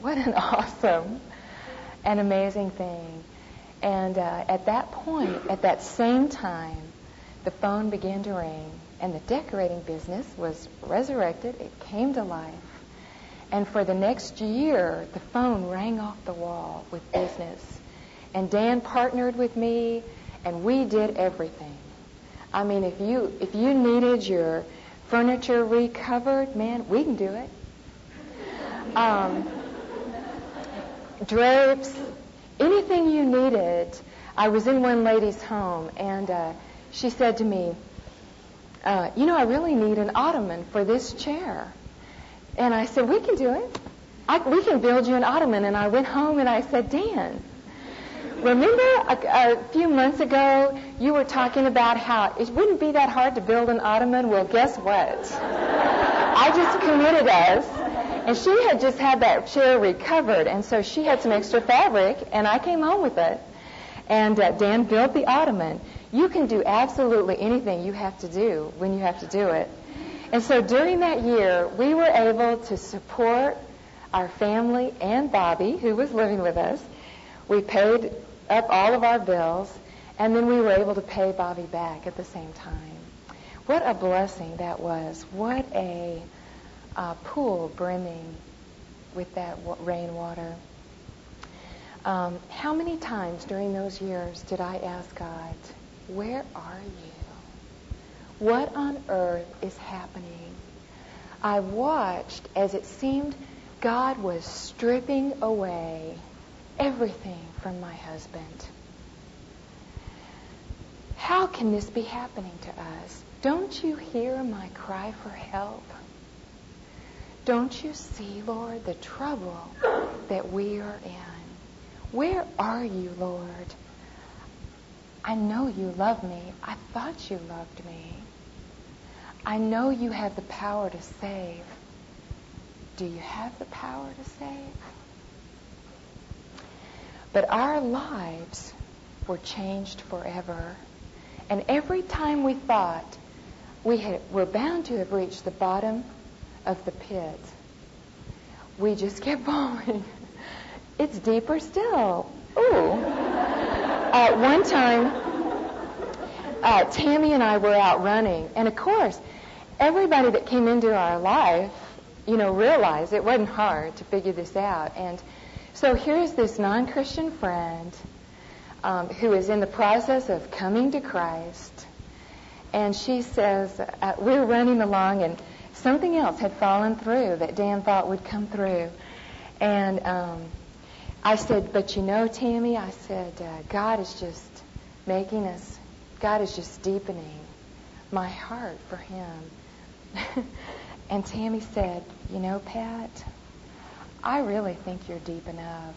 What an awesome and amazing thing. And uh, at that point, at that same time, the phone began to ring, and the decorating business was resurrected. It came to life. And for the next year, the phone rang off the wall with business. And Dan partnered with me, and we did everything. I mean, if you if you needed your furniture recovered, man, we can do it. Um, drapes, anything you needed. I was in one lady's home, and uh, she said to me, uh, you know, I really need an ottoman for this chair. And I said, we can do it. I, we can build you an ottoman. And I went home and I said, Dan, remember a, a few months ago you were talking about how it wouldn't be that hard to build an ottoman? Well, guess what? I just committed us. And she had just had that chair recovered, and so she had some extra fabric, and I came home with it. And uh, Dan built the ottoman. You can do absolutely anything you have to do when you have to do it. And so during that year, we were able to support our family and Bobby, who was living with us. We paid up all of our bills, and then we were able to pay Bobby back at the same time. What a blessing that was. What a uh, pool brimming with that w- rainwater. Um, how many times during those years did I ask God, where are you? What on earth is happening? I watched as it seemed God was stripping away everything from my husband. How can this be happening to us? Don't you hear my cry for help? Don't you see, Lord, the trouble that we are in? Where are you, Lord? I know you love me. I thought you loved me. I know you have the power to save. Do you have the power to save? But our lives were changed forever. And every time we thought we had, were bound to have reached the bottom of the pit, we just kept falling. It's deeper still. Ooh. Uh, one time, uh, Tammy and I were out running, and of course, everybody that came into our life, you know, realized it wasn't hard to figure this out. And so here's this non-Christian friend um, who is in the process of coming to Christ, and she says, uh, we're running along, and something else had fallen through that Dan thought would come through. And um, I said, but you know, Tammy, I said, uh, God is just making us, God is just deepening my heart for him. And Tammy said, you know, Pat, I really think you're deep enough.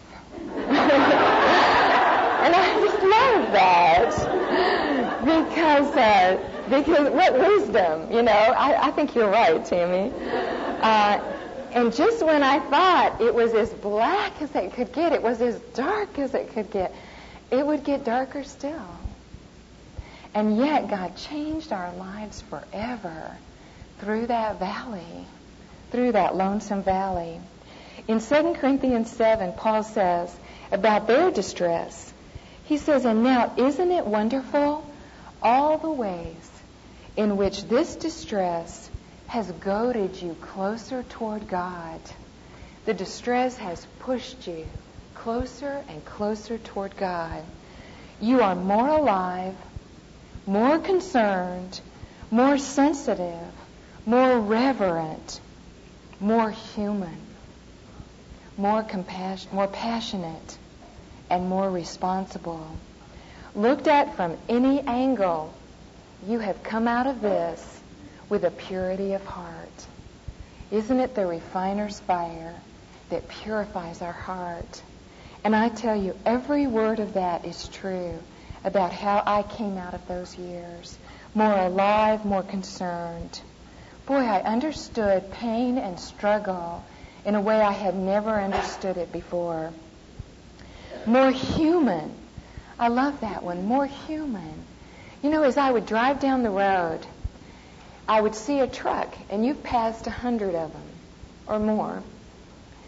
And I just love that. Because, uh, because what wisdom, you know, I, I think you're right, Tammy. Uh, and just when I thought it was as black as it could get, it was as dark as it could get, it would get darker still. And yet God changed our lives forever through that valley, through that lonesome valley. In Second Corinthians seven, Paul says about their distress, he says, and now isn't it wonderful all the ways in which this distress has goaded you closer toward God. The distress has pushed you closer and closer toward God. You are more alive, more concerned, more sensitive, more reverent, more human, more compassion, more passionate, and more responsible. Looked at from any angle, you have come out of this with a purity of heart. Isn't it the refiner's fire that purifies our heart? And I tell you, every word of that is true about how I came out of those years. More alive, more concerned. Boy, I understood pain and struggle in a way I had never understood it before. More human. I love that one. More human. You know, as I would drive down the road, I would see a truck, and you've passed a hundred of them or more,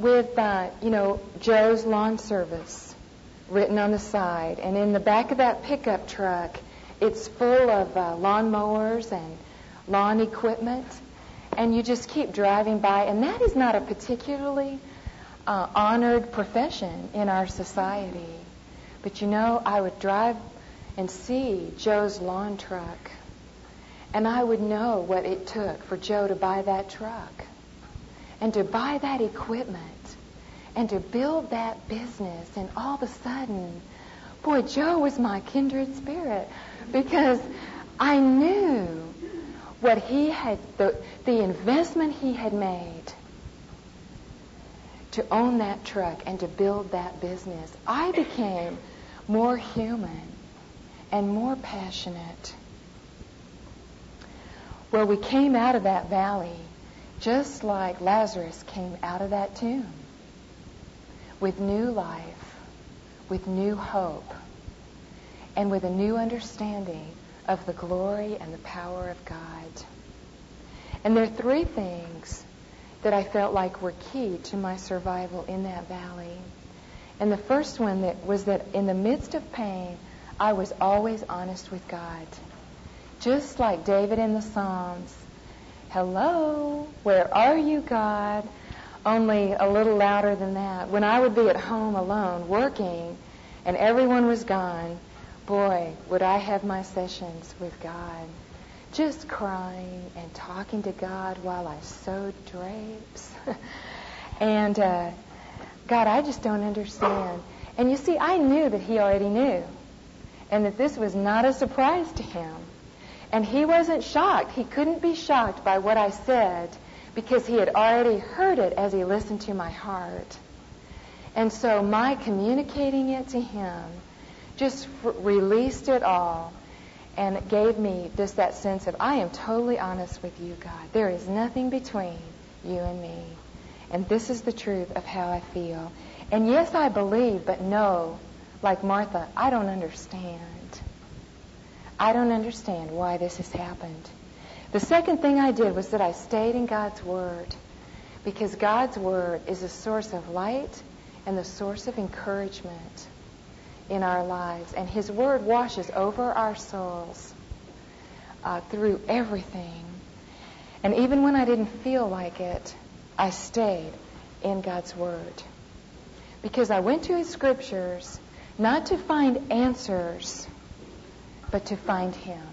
with, uh, you know, Joe's Lawn Service written on the side. And in the back of that pickup truck, it's full of uh, lawn mowers and lawn equipment. And you just keep driving by. And that is not a particularly uh, honored profession in our society. But, you know, I would drive and see Joe's lawn truck. And I would know what it took for Joe to buy that truck and to buy that equipment and to build that business. And all of a sudden, boy, Joe was my kindred spirit, because I knew what he had, the, the investment he had made to own that truck and to build that business. I became more human and more passionate. Well, we came out of that valley just like Lazarus came out of that tomb, with new life, with new hope, and with a new understanding of the glory and the power of God. And there are three things that I felt like were key to my survival in that valley. And the first one that was that in the midst of pain, I was always honest with God. Just like David in the Psalms, hello, where are you, God? Only a little louder than that. When I would be at home alone working and everyone was gone, boy, would I have my sessions with God. Just crying and talking to God while I sewed drapes. and uh, God, I just don't understand. And you see, I knew that he already knew, and that this was not a surprise to him. And he wasn't shocked. He couldn't be shocked by what I said, because he had already heard it as he listened to my heart. And so my communicating it to him just f- released it all, and it gave me just that sense of, I am totally honest with you, God. There is nothing between you and me. And this is the truth of how I feel. And yes, I believe, but no, like Martha, I don't understand. I don't understand why this has happened. The second thing I did was that I stayed in God's Word, because God's Word is a source of light and the source of encouragement in our lives. And his Word washes over our souls uh, through everything. And even when I didn't feel like it, I stayed in God's Word, because I went to his Scriptures not to find answers, but to find him.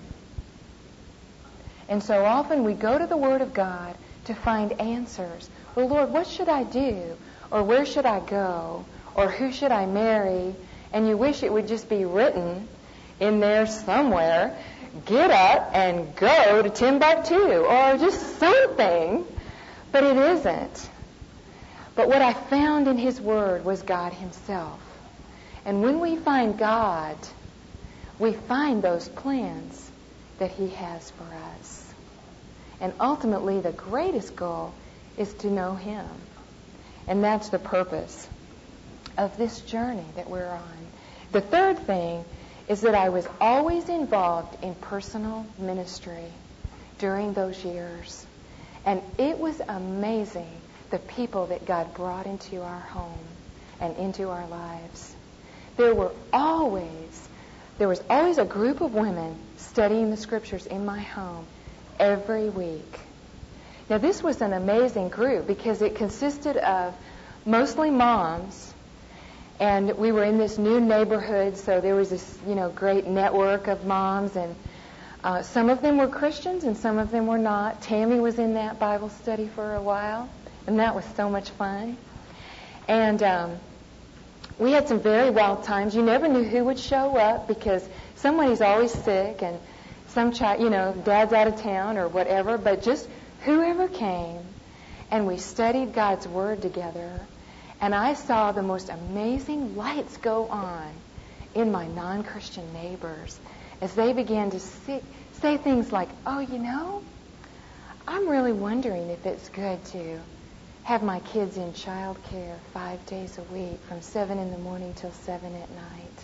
And so often we go to the Word of God to find answers. Well, Lord, what should I do? Or where should I go? Or who should I marry? And you wish it would just be written in there somewhere, get up and go to Timbuktu, or just something. But it isn't. But what I found in his Word was God himself. And when we find God, we find those plans that he has for us. And ultimately, the greatest goal is to know him. And that's the purpose of this journey that we're on. The third thing is that I was always involved in personal ministry during those years. And it was amazing, the people that God brought into our home and into our lives. There were always, there was always a group of women studying the Scriptures in my home every week. Now, this was an amazing group, because it consisted of mostly moms, and we were in this new neighborhood, so there was this, you know, great network of moms, and uh, some of them were Christians and some of them were not. Tammy was in that Bible study for a while, and that was so much fun. And um, we had some very wild times. You never knew who would show up, because somebody's always sick, and some child, you know, dad's out of town or whatever, but just whoever came, and we studied God's Word together. And I saw the most amazing lights go on in my non-Christian neighbors as they began to see, say things like, oh, you know, I'm really wondering if it's good to have my kids in child care five days a week from seven in the morning till seven at night.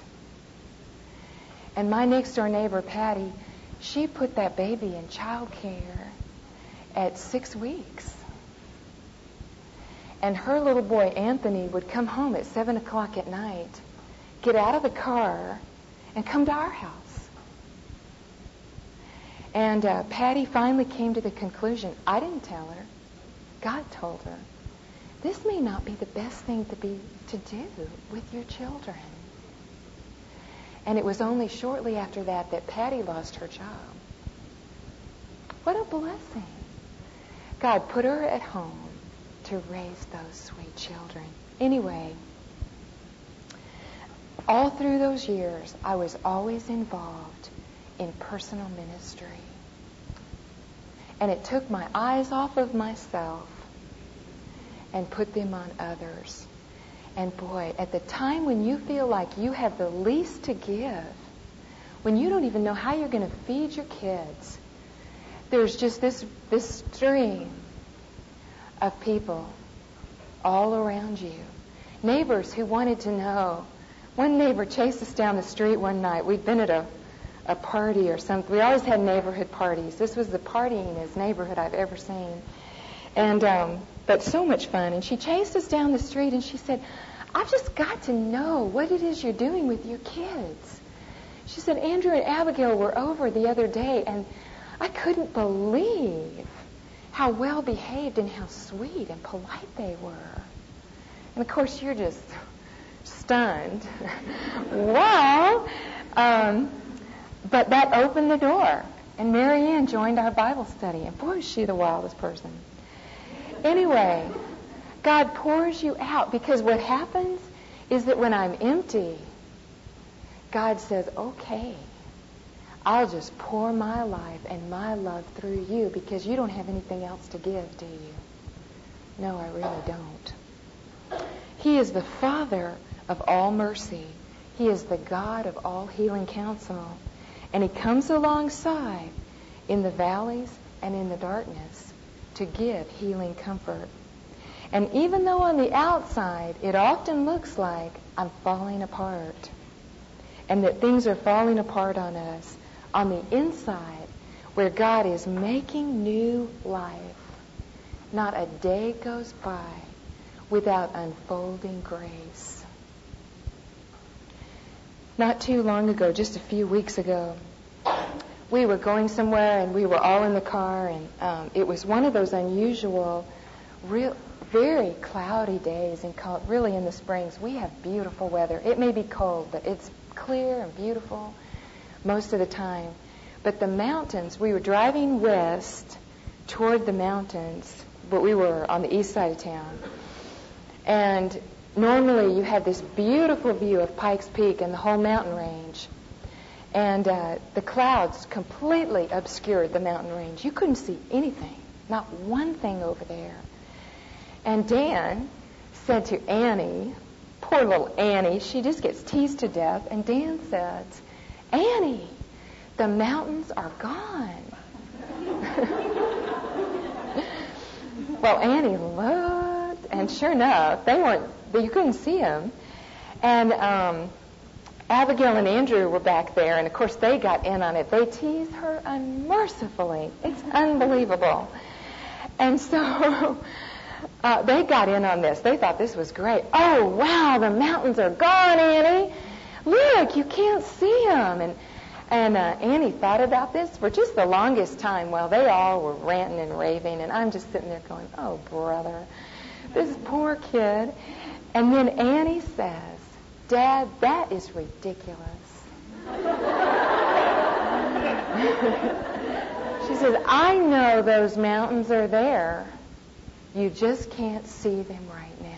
And my next-door neighbor, Patty, she put that baby in child care at six weeks. And her little boy, Anthony, would come home at seven o'clock at night, get out of the car, and come to our house. And uh, Patty finally came to the conclusion, I didn't tell her. God told her, this may not be the best thing to be to do with your children. And it was only shortly after that that Patty lost her job. What a blessing. God put her at home to raise those sweet children. Anyway, all through those years, I was always involved in personal ministry. And it took my eyes off of myself and put them on others. And boy, at the time when you feel like you have the least to give, when you don't even know how you're going to feed your kids, there's just this, this stream of people all around you. Neighbors who wanted to know. One neighbor chased us down the street one night. We'd been at a, a party or something. We always had neighborhood parties. This was the partyingest neighborhood I've ever seen. And um, but so much fun. And she chased us down the street and she said, I've just got to know what it is you're doing with your kids. She said, Andrew and Abigail were over the other day and I couldn't believe how well behaved and how sweet and polite they were. And of course, you're just stunned. Wow. Um, but that opened the door. And Mary Ann joined our Bible study. And boy, is she the wildest person. Anyway, God pours you out because what happens is that when I'm empty, God says, okay, I'll just pour my life and my love through you because you don't have anything else to give, do you? No, I really don't. He is the Father of all mercy. He is the God of all healing counsel. And He comes alongside in the valleys and in the darkness to give healing comfort. And even though on the outside it often looks like I'm falling apart and that things are falling apart on us, on the inside, where God is making new life, not a day goes by without unfolding grace. Not too long ago, just a few weeks ago, we were going somewhere and we were all in the car, and um, it was one of those unusual, real, very cloudy days, and called, really in the springs. We have beautiful weather. It may be cold, but it's clear and beautiful most of the time. But the mountains, we were driving west toward the mountains, but we were on the east side of town. And normally you have this beautiful view of Pikes Peak and the whole mountain range. And uh, the clouds completely obscured the mountain range. You couldn't see anything, not one thing over there. And Dan said to Annie, poor little Annie, she just gets teased to death. And Dan says, Annie, the mountains are gone. Well, Annie looked, and sure enough, they weren't, you couldn't see them. And um, Abigail and Andrew were back there, and of course they got in on it. They teased her unmercifully. It's unbelievable. And so uh, they got in on this. They thought this was great. Oh, wow, the mountains are gone, Annie. Look, you can't see them. And And uh, Annie thought about this for just the longest time while they all were ranting and raving, and I'm just sitting there going, oh, brother, this poor kid. And then Annie says, Dad, that is ridiculous. She says, I know those mountains are there. You just can't see them right now.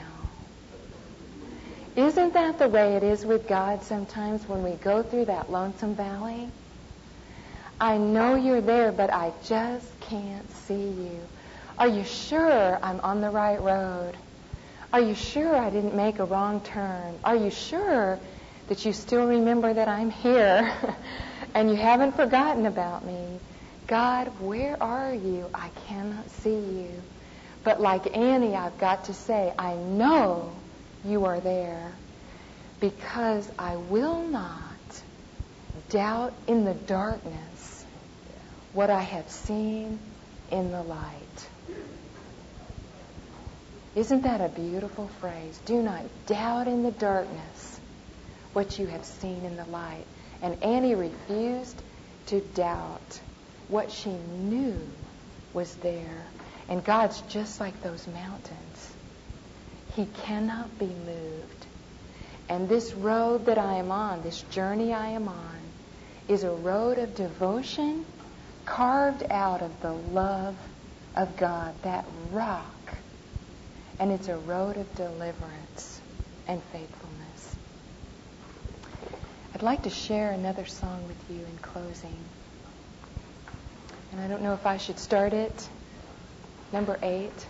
Isn't that the way it is with God sometimes when we go through that lonesome valley? I know you're there, but I just can't see you. Are you sure I'm on the right road? Are you sure I didn't make a wrong turn? Are you sure that you still remember that I'm here and you haven't forgotten about me? God, where are you? I cannot see you. But like Annie, I've got to say, I know you are there, because I will not doubt in the darkness what I have seen in the light. Isn't that a beautiful phrase? Do not doubt in the darkness what you have seen in the light. And Annie refused to doubt what she knew was there. And God's just like those mountains. He cannot be moved. And this road that I am on, this journey I am on, is a road of devotion carved out of the love of God, that rock. And it's a road of deliverance and faithfulness. I'd like to share another song with you in closing. And I don't know if I should start it. Number eight.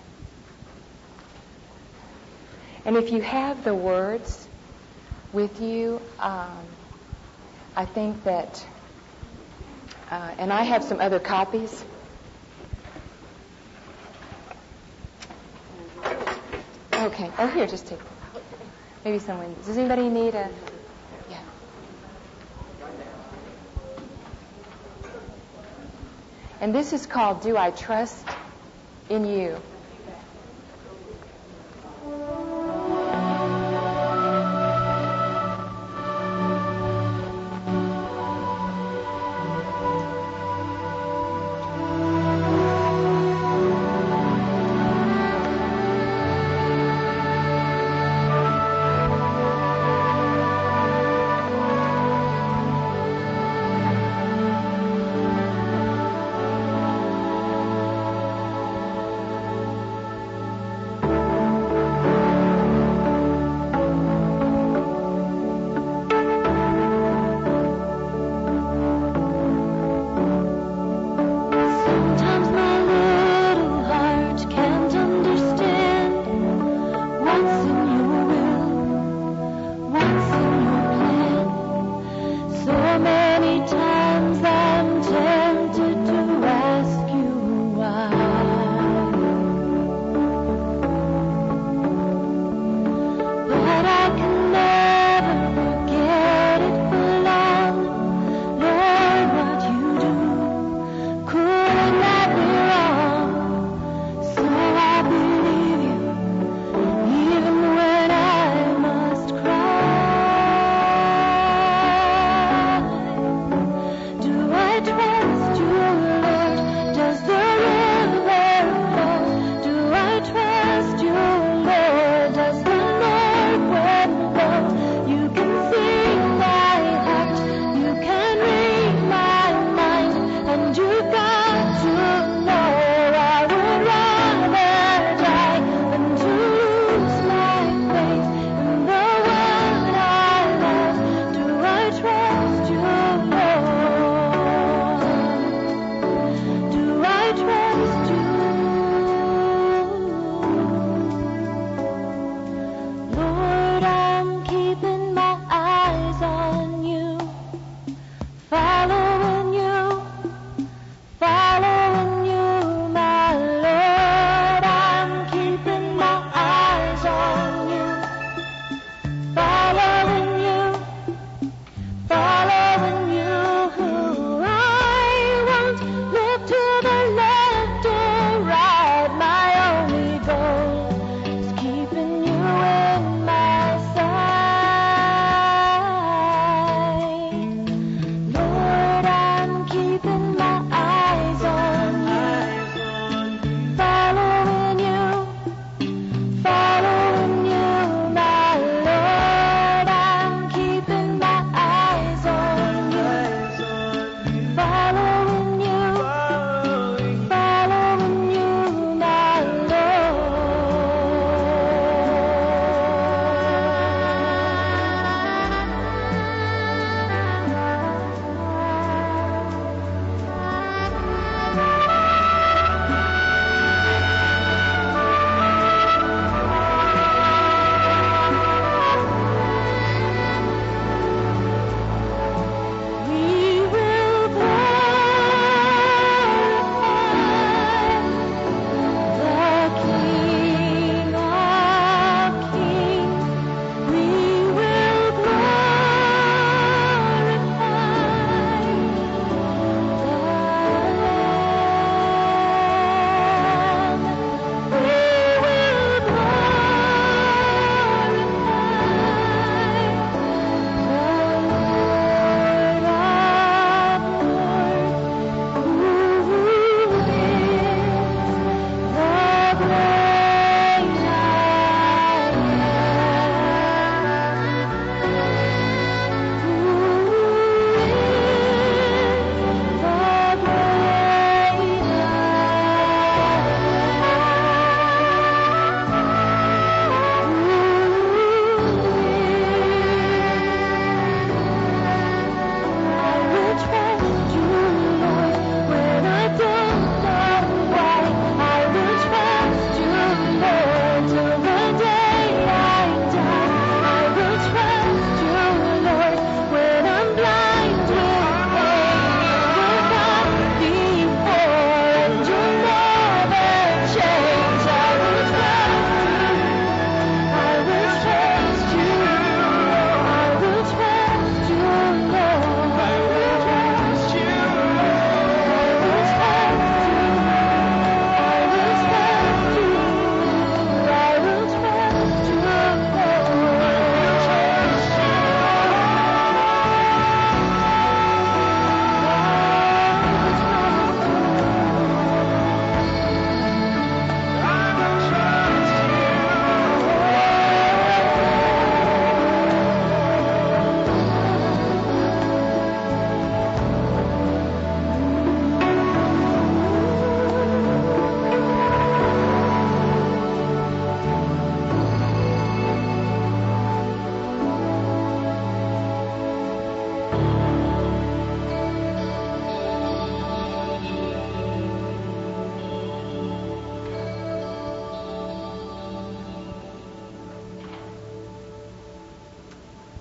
And if you have the words with you, um, I think that, uh, and I have some other copies. Okay. Oh, here, just take. Maybe someone. Does anybody need a? Yeah. And this is called "Do I Trust in You?"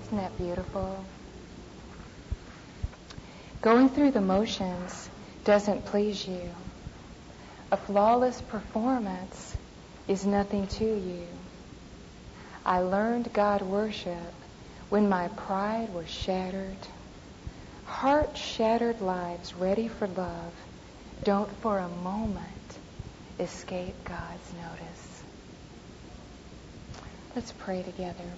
Isn't that beautiful? Going through the motions doesn't please you. A flawless performance is nothing to you. I learned God worship when my pride was shattered. Heart-shattered lives ready for love don't for a moment escape God's notice. Let's pray together.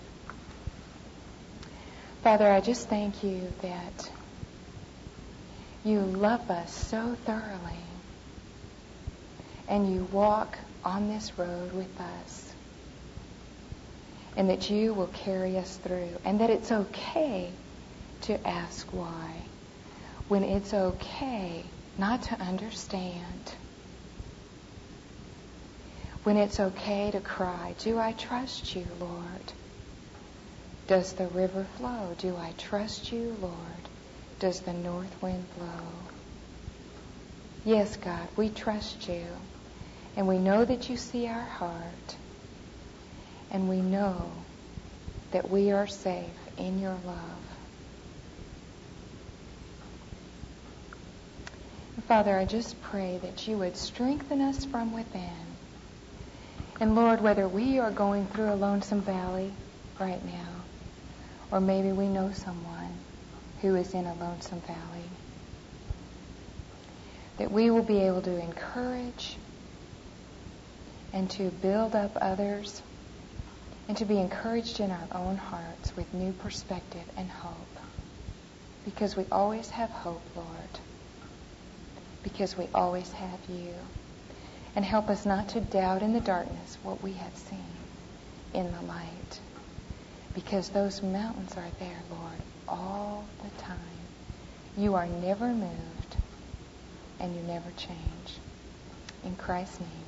Father, I just thank you that you love us so thoroughly and you walk on this road with us and that you will carry us through and that it's okay to ask why when it's okay not to understand, when it's okay to cry, do I trust you, Lord? Does the river flow? Do I trust you, Lord? Does the north wind blow? Yes, God, we trust you. And we know that you see our heart. And we know that we are safe in your love. And Father, I just pray that you would strengthen us from within. And Lord, whether we are going through a lonesome valley right now, or maybe we know someone who is in a lonesome valley, that we will be able to encourage and to build up others and to be encouraged in our own hearts with new perspective and hope. Because we always have hope, Lord. Because we always have you. And help us not to doubt in the darkness what we have seen in the light. Because those mountains are there, Lord, all the time. You are never moved and you never change. In Christ's name.